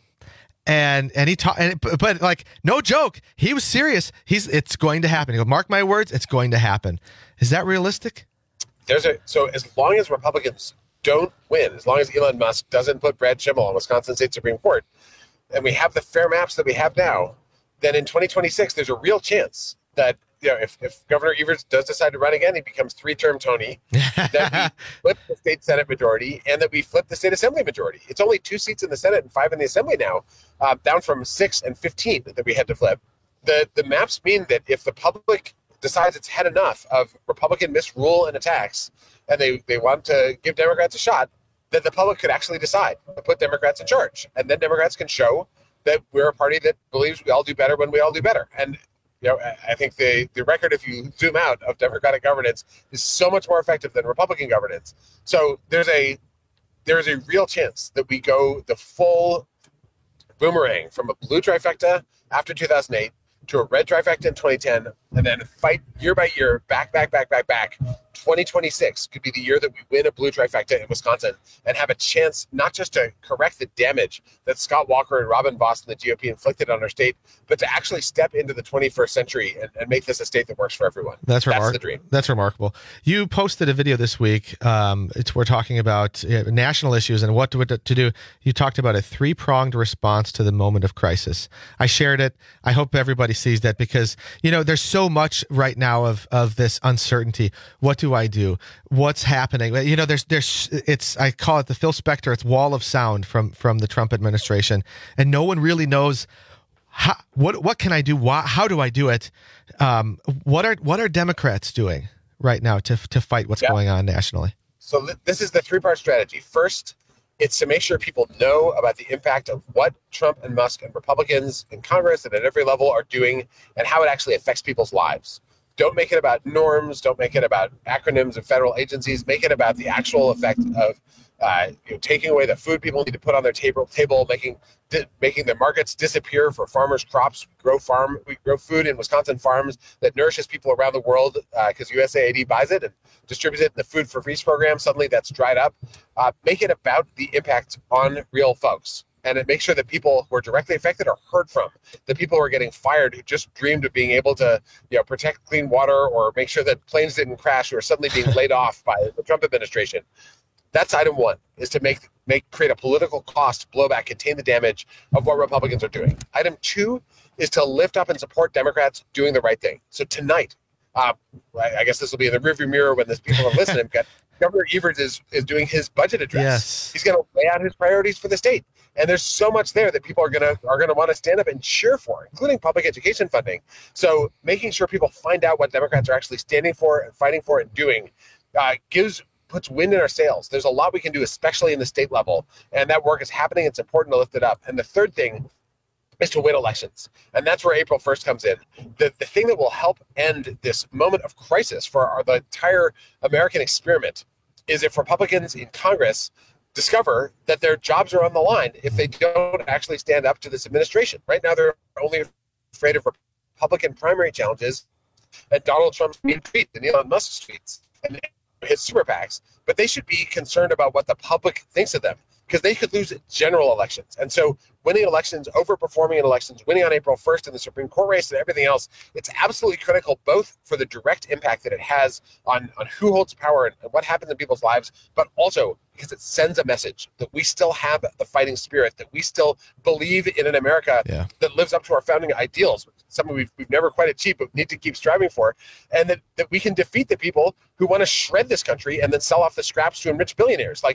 And and he taught, and but, but like no joke, he was serious. He's it's going to happen. He goes, "Mark my words, it's going to happen." Is that realistic? There's a so as long as Republicans don't win, as long as Elon Musk doesn't put Brad Schimmel on Wisconsin State Supreme Court, and we have the fair maps that we have now, then in twenty twenty-six there's a real chance that, you know, if, if Governor Evers does decide to run again, he becomes three-term Tony, that we flip the state Senate majority, and that we flip the state Assembly majority. It's only two seats in the Senate and five in the Assembly now, uh, down from six and fifteen that we had to flip. The the maps mean that if the public decides it's had enough of Republican misrule and attacks, and they, they want to give Democrats a shot, that the public could actually decide to put Democrats in charge. And then Democrats can show that we're a party that believes we all do better when we all do better. And you know, I think the, the record, if you zoom out, of Democratic governance is so much more effective than Republican governance. So there's a there's a real chance that we go the full boomerang from a blue trifecta after two thousand eight to a red trifecta in twenty ten, and then fight year by year, back, back, back, back, back. twenty twenty-six could be the year that we win a blue trifecta in Wisconsin and have a chance not just to correct the damage that Scott Walker and Robin Vos and the G O P inflicted on our state, but to actually step into the twenty-first century and, and make this a state that works for everyone. That's, That's remar- the dream. That's remarkable. You posted a video this week. Um, it's we're talking about uh, national issues and what to, to do. You talked about a three-pronged response to the moment of crisis. I shared it. I hope everybody sees that, because you know there's so much right now of of this uncertainty. What do I do? What's happening? You know, there's there's it's I call it the Phil Spector. It's wall of sound from from the Trump administration, and no one really knows how, what what can I do? Why, how do I do it? Um, what are what are Democrats doing right now to to fight what's yeah. going on nationally? So th- this is the three-part strategy. First, it's to make sure people know about the impact of what Trump and Musk and Republicans in Congress and at every level are doing and how it actually affects people's lives. Don't make it about norms. Don't make it about acronyms of federal agencies. Make it about the actual effect of uh, you know, taking away the food people need to put on their table, table making di- making the markets disappear for farmers' crops. We grow farm, we grow food in Wisconsin farms that nourishes people around the world because uh, U S A I D buys it and distributes it in the Food for Feast program. Suddenly that's dried up. Uh, make it about the impact on real folks. And it makes sure that people who are directly affected are heard from. The people who are getting fired who just dreamed of being able to, you know, protect clean water or make sure that planes didn't crash, who are suddenly being laid off by the Trump administration. That's item one, is to make make create a political cost blowback, contain the damage of what Republicans are doing. Item two is to lift up and support Democrats doing the right thing. So tonight, uh, I guess this will be in the rearview mirror when this people are listening. Governor Evers is is doing his budget address. Yes. He's going to lay out his priorities for the state. And there's so much there that people are going to are going to want to stand up and cheer for, including public education funding. So making sure people find out what Democrats are actually standing for and fighting for and doing uh, gives puts wind in our sails. There's a lot we can do, especially in the state level, and that work is happening. It's important to lift it up. And the third thing is to win elections. And that's where April first comes in. The the thing that will help end this moment of crisis for our, the entire American experiment is if Republicans in Congress discover that their jobs are on the line if they don't actually stand up to this administration. Right now, they're only afraid of Republican primary challenges and Donald Trump's mean tweet and Elon Musk's tweets and his super PACs, but they should be concerned about what the public thinks of them, because they could lose general elections. And so winning elections, overperforming in elections, winning on April first in the Supreme Court race and everything else, it's absolutely critical, both for the direct impact that it has on, on who holds power and, and what happens in people's lives, but also because it sends a message that we still have the fighting spirit, that we still believe in an America yeah. that lives up to our founding ideals, something we've, we've never quite achieved, but need to keep striving for, and that, that we can defeat the people who want to shred this country and then sell off the scraps to enrich billionaires. Like,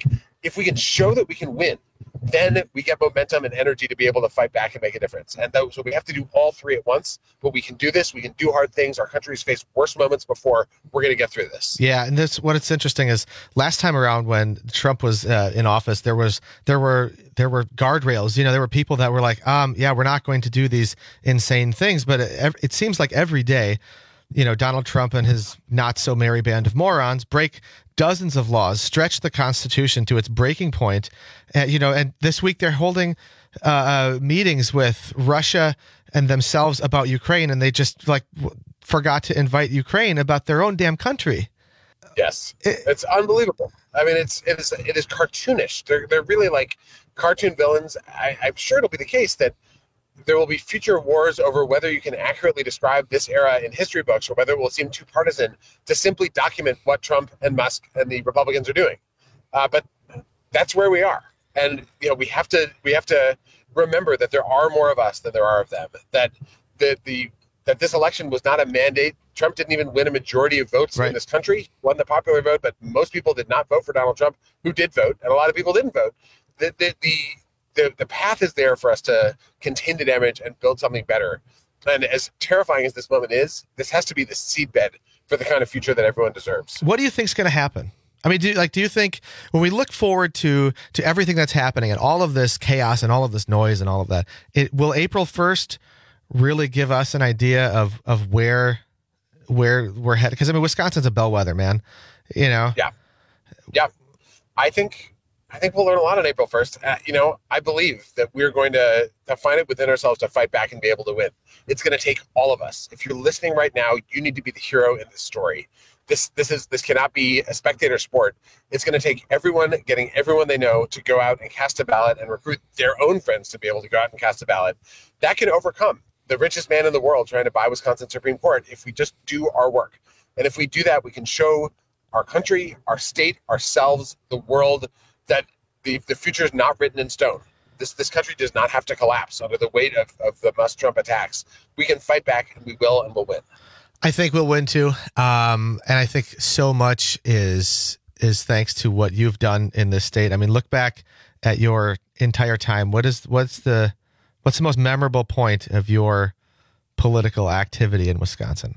if we can show that we can win, then we get momentum and energy to be able to fight back and make a difference. And that, so we have to do all three at once, but we can do this. We can do hard things. Our country's faced worse moments before. We're going to get through this. Yeah, and this what it's interesting is last time around when Trump was uh, in office, there was there were there were guardrails. You know, there were people that were like, um, yeah, we're not going to do these insane things. But it, it seems like every day, you know, Donald Trump and his not so merry band of morons break dozens of laws, stretch the Constitution to its breaking point. Uh, you know, and this week they're holding uh, uh, meetings with Russia and themselves about Ukraine, and they just like w- forgot to invite Ukraine about their own damn country. Yes, it, it's unbelievable. I mean, it's it is it is cartoonish. They're they're really like cartoon villains. I, I'm sure it'll be the case that there will be future wars over whether you can accurately describe this era in history books or whether it will seem too partisan to simply document what Trump and Musk and the Republicans are doing. Uh, but that's where we are. And, you know, we have to we have to remember that there are more of us than there are of them, that the, the that this election was not a mandate. Trump didn't even win a majority of votes right. in this country. He won the popular vote, but most people did not vote for Donald Trump, who did vote, and a lot of people didn't vote. The, the, the The, the path is there for us to contain the damage and build something better. And as terrifying as this moment is, this has to be the seedbed for the kind of future that everyone deserves. What do you think is going to happen? I mean, do like do you think when we look forward to to everything that's happening and all of this chaos and all of this noise and all of that, it will April first really give us an idea of of where where we're headed? Because I mean, Wisconsin's a bellwether, man. You know. Yeah. Yeah. I think. I think we'll learn a lot on April first. Uh, you know, I believe that we're going to, to find it within ourselves to fight back and be able to win. It's going to take all of us. If you're listening right now, you need to be the hero in this story. This this is this cannot be a spectator sport. It's going to take everyone getting everyone they know to go out and cast a ballot and recruit their own friends to be able to go out and cast a ballot. That can overcome the richest man in the world trying to buy Wisconsin Supreme Court if we just do our work. And if we do that, we can show our country, our state, ourselves, the world, that the, the future is not written in stone. This this country does not have to collapse under the weight of, of the Musk-Trump attacks. We can fight back, and we will, and we'll win. I think we'll win too, um, and I think so much is is thanks to what you've done in this state. I mean, look back at your entire time. What is what's the what's the most memorable point of your political activity in Wisconsin?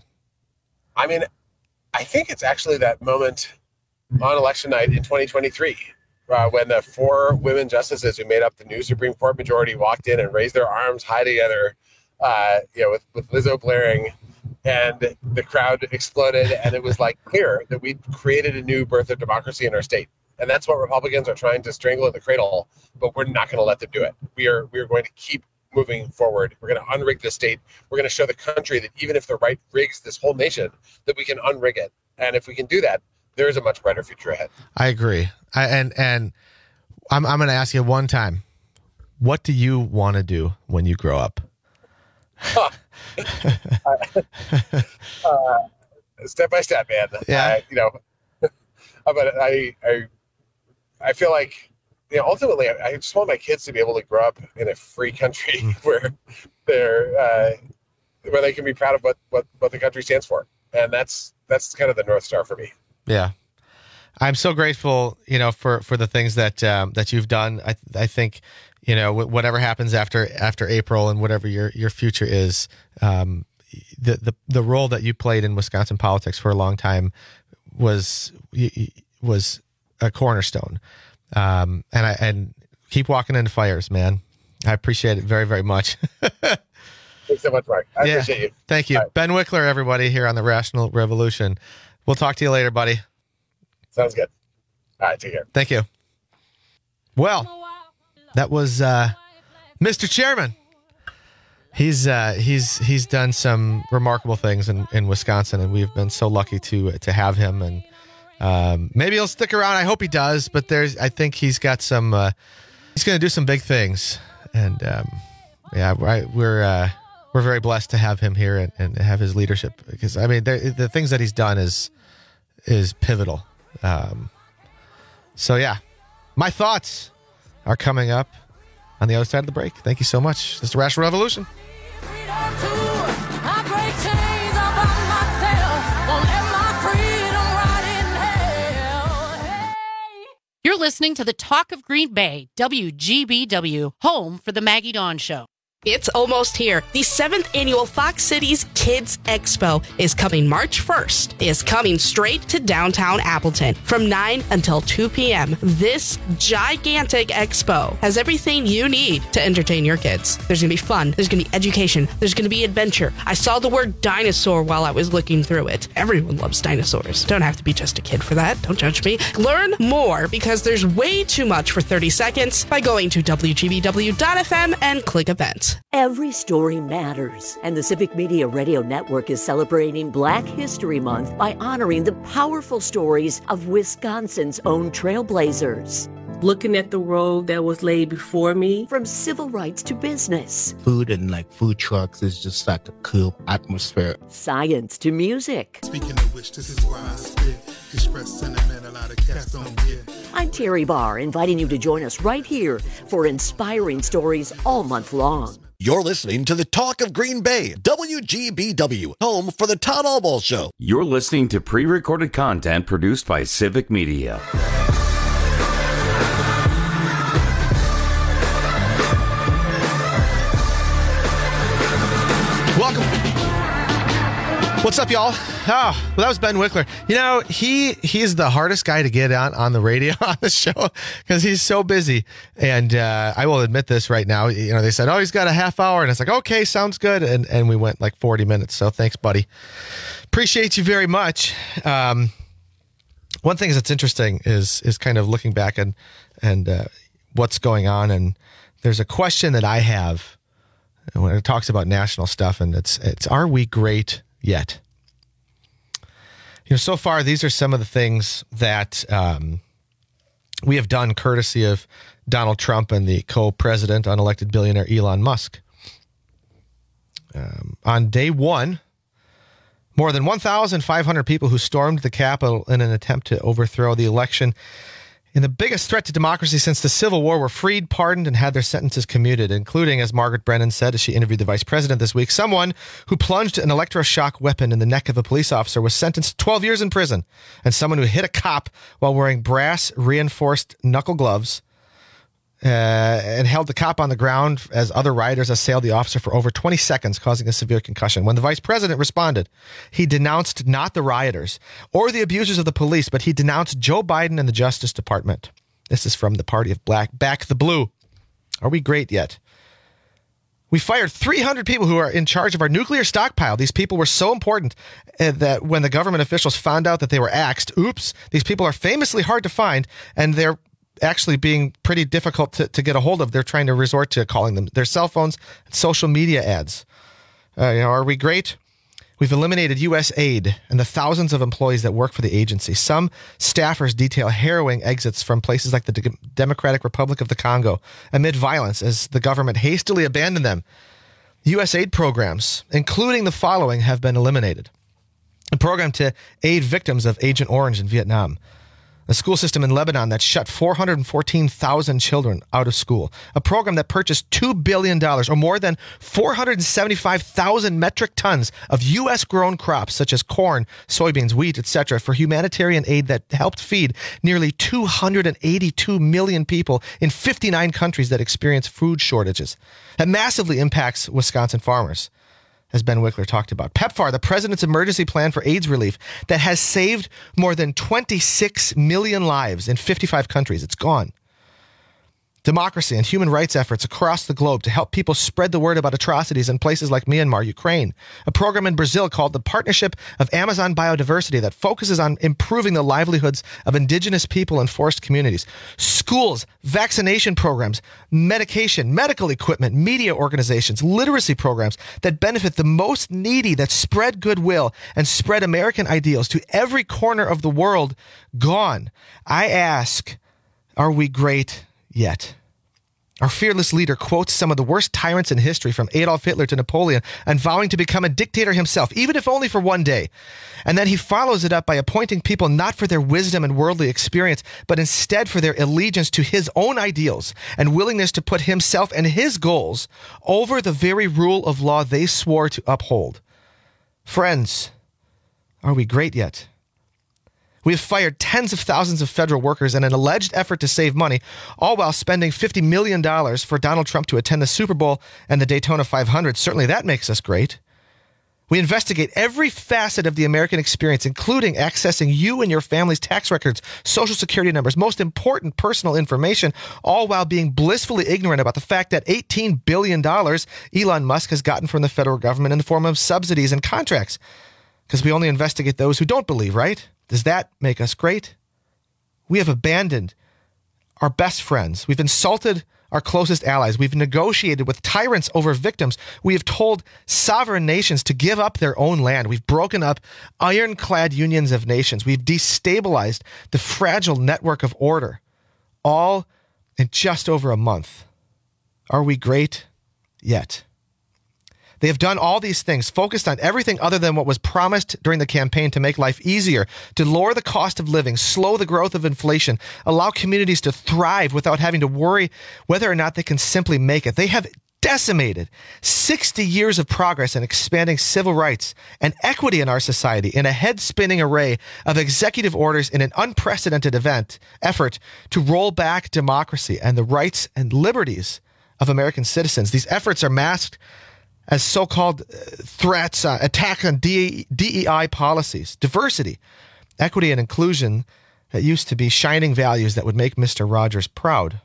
I mean, I think it's actually that moment on election night in twenty twenty-three. Uh, when the four women justices who made up the new Supreme Court majority walked in and raised their arms high together, uh, you know, with, with Lizzo blaring, and the crowd exploded, and it was like clear that we'd created a new birth of democracy in our state. And that's what Republicans are trying to strangle in the cradle, but we're not going to let them do it. We are we are going to keep moving forward. We're going to unrig the state. We're going to show the country that even if the right rigs this whole nation, that we can unrig it. And if we can do that, there is a much brighter future ahead. I agree. I, and and I'm I'm going to ask you one time, what do you want to do when you grow up? Huh. uh, step by step, man. Yeah. Uh, you know, but I I I feel like, you know, ultimately, I, I just want my kids to be able to grow up in a free country where they're uh, where they can be proud of what, what what the country stands for, and that's that's kind of the North Star for me. Yeah. I'm so grateful, you know, for, for the things that, um, that you've done. I, I think, you know, whatever happens after, after April and whatever your, your future is, um, the, the, the role that you played in Wisconsin politics for a long time was, was a cornerstone. Um, and I, and keep walking into fires, man. I appreciate it very, very much. Thanks so much, Mark. I yeah. appreciate you. Thank you. Right. Ben Wickler, everybody, here on the Rational Revolution. We'll talk to you later, buddy. Sounds good. All right, take care. Thank you. Well, that was uh, Mister Chairman. He's uh, he's he's done some remarkable things in, in Wisconsin, and we've been so lucky to to have him. And um, maybe he'll stick around. I hope he does. But there's, I think he's got some. Uh, he's going to do some big things, and um, yeah, right, we're. Uh, We're very blessed to have him here and, and have his leadership, because I mean the things that he's done is is pivotal. Um, so yeah, my thoughts are coming up on the other side of the break. Thank you so much. This is the Rational Revolution. You're listening to the Talk of Green Bay, W G B W, home for the Maggie Dawn Show. It's almost here. The seventh annual Fox Cities Kids Expo is coming March first. Is coming straight to downtown Appleton from nine until two p.m. This gigantic expo has everything you need to entertain your kids. There's going to be fun. There's going to be education. There's going to be adventure. I saw the word dinosaur while I was looking through it. Everyone loves dinosaurs. Don't have to be just a kid for that. Don't judge me. Learn more because there's way too much for thirty seconds by going to W G B W dot F M and click events. Every story matters, and the Civic Media Radio Network is celebrating Black History Month by honoring the powerful stories of Wisconsin's own trailblazers. Looking at the road that was laid before me. From civil rights to business. Food and like food trucks is just like a cool atmosphere. Science to music. Speaking of which, this is why I spit. Express sentiment a lot of cats don't get. I'm Terry Barr, inviting you to join us right here for inspiring stories all month long. You're listening to the Talk of Green Bay, W G B W, home for the Todd Albaugh Show. You're listening to pre-recorded content produced by Civic Media. Welcome. What's up, y'all? Oh, well, that was Ben Wickler. You know, he he's the hardest guy to get on on the radio on the show because he's so busy. And uh, I will admit this right now. You know, they said, oh, he's got a half hour. And it's like, okay, sounds good. And and we went like forty minutes. So thanks, buddy. Appreciate you very much. Um, one thing that's interesting is is kind of looking back and, and uh, what's going on. And there's a question that I have when it talks about national stuff. And it's it's are we great yet? You know, so far, these are some of the things that um, we have done courtesy of Donald Trump and the co-president, unelected billionaire Elon Musk. Um, on day one, more than one thousand five hundred people who stormed the Capitol in an attempt to overthrow the election in the biggest threat to democracy since the Civil War were freed, pardoned, and had their sentences commuted, including, as Margaret Brennan said as she interviewed the vice president this week, someone who plunged an electroshock weapon in the neck of a police officer was sentenced to twelve years in prison, and someone who hit a cop while wearing brass-reinforced knuckle gloves uh, and held the cop on the ground as other rioters assailed the officer for over twenty seconds, causing a severe concussion. When the vice president responded, he denounced not the rioters or the abusers of the police, but he denounced Joe Biden and the Justice Department. This is from the Party of Black. Back the blue. Are we great yet? We fired three hundred people who are in charge of our nuclear stockpile. These people were so important uh, that when the government officials found out that they were axed, oops, these people are famously hard to find, and they're actually being pretty difficult to, to get a hold of. They're trying to resort to calling them their cell phones and social media ads. Uh, you know, are we great? We've eliminated U S aid and the thousands of employees that work for the agency. Some staffers detail harrowing exits from places like the D- Democratic Republic of the Congo amid violence as the government hastily abandoned them. U S aid programs, including the following, have been eliminated. A program to aid victims of Agent Orange in Vietnam. A school system in Lebanon that shut four hundred fourteen thousand children out of school. A program that purchased two billion dollars, or more than four hundred seventy-five thousand metric tons of U S-grown crops such as corn, soybeans, wheat, et cetera, for humanitarian aid that helped feed nearly two hundred eighty-two million people in fifty-nine countries that experience food shortages. That massively impacts Wisconsin farmers, as Ben Wickler talked about. PEPFAR, the president's emergency plan for AIDS relief that has saved more than twenty-six million lives in fifty-five countries. It's gone. Democracy and human rights efforts across the globe to help people spread the word about atrocities in places like Myanmar, Ukraine. A program in Brazil called the Partnership of Amazon Biodiversity that focuses on improving the livelihoods of indigenous people and forest communities. Schools, vaccination programs, medication, medical equipment, media organizations, literacy programs that benefit the most needy, that spread goodwill and spread American ideals to every corner of the world. Gone. I ask, are we great yet? Our fearless leader quotes some of the worst tyrants in history, from Adolf Hitler to Napoleon, and vowing to become a dictator himself, even if only for one day. And then he follows it up by appointing people not for their wisdom and worldly experience, but instead for their allegiance to his own ideals and willingness to put himself and his goals over the very rule of law they swore to uphold. Friends, are we great yet? We have fired tens of thousands of federal workers in an alleged effort to save money, all while spending fifty million dollars for Donald Trump to attend the Super Bowl and the Daytona five hundred. Certainly that makes us great. We investigate every facet of the American experience, including accessing you and your family's tax records, social security numbers, most important personal information, all while being blissfully ignorant about the fact that eighteen billion dollars Elon Musk has gotten from the federal government in the form of subsidies and contracts. Because we only investigate those who don't believe, right? Does that make us great? We have abandoned our best friends. We've insulted our closest allies. We've negotiated with tyrants over victims. We have told sovereign nations to give up their own land. We've broken up ironclad unions of nations. We've destabilized the fragile network of order, all in just over a month. Are we great? Yet. They have done all these things, focused on everything other than what was promised during the campaign to make life easier, to lower the cost of living, slow the growth of inflation, allow communities to thrive without having to worry whether or not they can simply make it. They have decimated sixty years of progress in expanding civil rights and equity in our society in a head-spinning array of executive orders in an unprecedented event effort to roll back democracy and the rights and liberties of American citizens. These efforts are masked as so-called threats, uh, attack on D E I policies, diversity, equity, and inclusion that used to be shining values that would make Mister Rogers proud.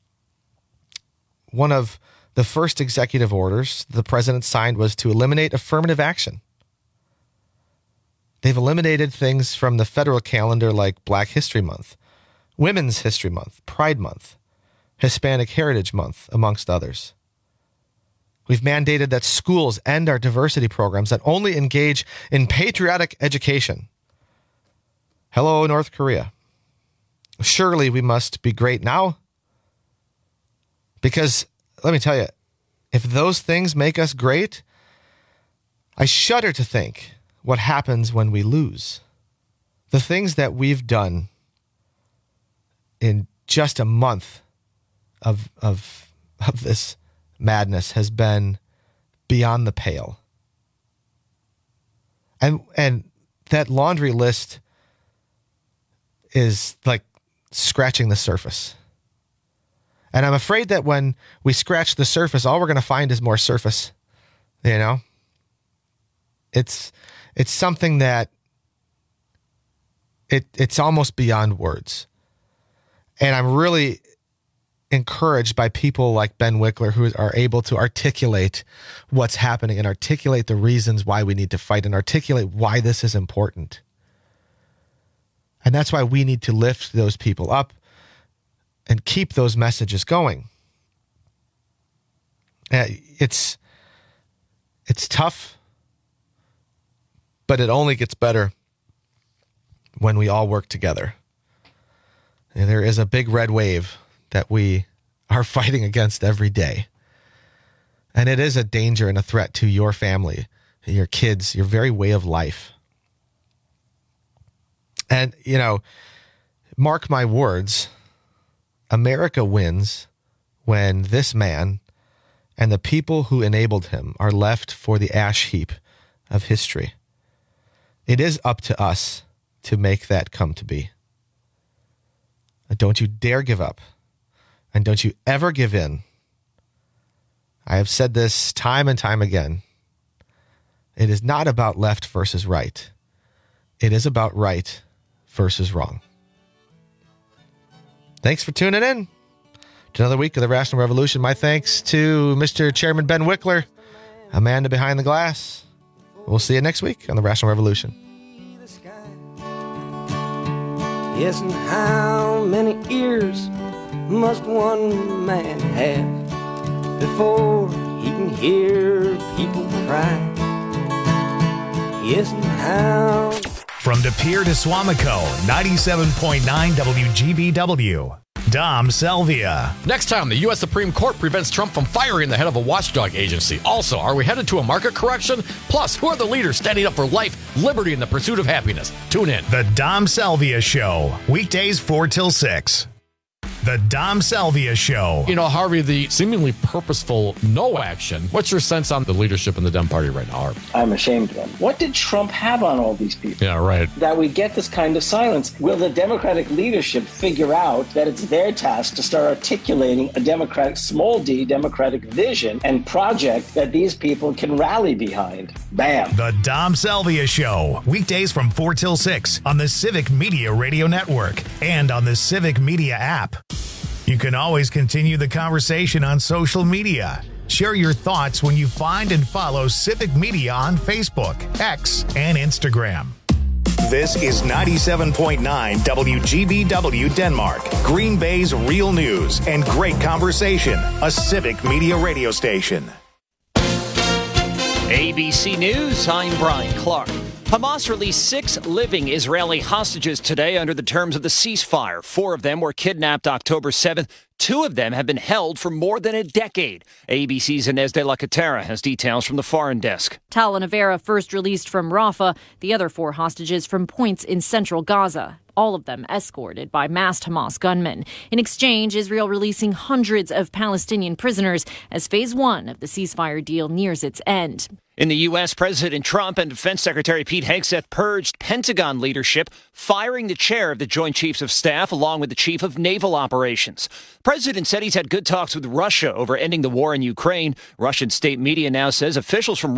One of the first executive orders the president signed was to eliminate affirmative action. They've eliminated things from the federal calendar like Black History Month, Women's History Month, Pride Month, Hispanic Heritage Month, amongst others. We've mandated that schools end our diversity programs that only engage in patriotic education. Hello, North Korea. Surely we must be great now. Because, let me tell you, if those things make us great, I shudder to think what happens when we lose. The things that we've done in just a month of, of, of this madness has been beyond the pale. And and that laundry list is like scratching the surface. And I'm afraid that when we scratch the surface, all we're going to find is more surface. You know? It's it's something that it it's almost beyond words. And I'm really encouraged by people like Ben Wickler who are able to articulate what's happening and articulate the reasons why we need to fight and articulate why this is important. And that's why we need to lift those people up and keep those messages going. Uh, it's it's tough, but it only gets better when we all work together. And there is a big red wave that we are fighting against every day. And it is a danger and a threat to your family, your kids, your very way of life. And, you know, mark my words, America wins when this man and the people who enabled him are left for the ash heap of history. It is up to us to make that come to be. Don't you dare give up. And don't you ever give in. I have said this time and time again. It is not about left versus right. It is about right versus wrong. Thanks for tuning in to another week of the Rational Revolution. My thanks to Mister Chairman Ben Wickler, Amanda behind the glass. We'll see you next week on the Rational Revolution. Yes, and how many ears must one man have before he can hear people cry? Yes, and how... From De Pere to Swamico, ninety-seven point nine W G B W. Dom Salvia. Next time, the U S Supreme Court prevents Trump from firing the head of a watchdog agency. Also, are we headed to a market correction? Plus, who are the leaders standing up for life, liberty, and the pursuit of happiness? Tune in. The Dom Salvia Show. Weekdays four till six. The Dom Salvia Show. You know, Harvey, the seemingly purposeful no action. What's your sense on the leadership in the Dem Party right now, Harvey? I'm ashamed of them. What did Trump have on all these people? Yeah, right. That we get this kind of silence. Will the Democratic leadership figure out that it's their task to start articulating a Democratic, small d, Democratic vision and project that these people can rally behind? Bam. The Dom Salvia Show. Weekdays from four till six on the Civic Media Radio Network and on the Civic Media app. You can always continue the conversation on social media. Share your thoughts when you find and follow Civic Media on Facebook, X, and Instagram. This is ninety-seven point nine W G B W Denmark, Green Bay's real news and great conversation, a Civic Media radio station. A B C News, I'm Brian Clark. Hamas released six living Israeli hostages today under the terms of the ceasefire. Four of them were kidnapped October seventh. Two of them have been held for more than a decade. A B C's Inez de la Catera has details from the foreign desk. Tal and Avera first released from Rafah, the other four hostages from points in central Gaza. All of them escorted by masked Hamas gunmen. In exchange, Israel releasing hundreds of Palestinian prisoners as phase one of the ceasefire deal nears its end. In the U S, President Trump and Defense Secretary Pete Hegseth purged Pentagon leadership, firing the chair of the Joint Chiefs of Staff along with the Chief of Naval Operations. The president said he's had good talks with Russia over ending the war in Ukraine. Russian state media now says officials from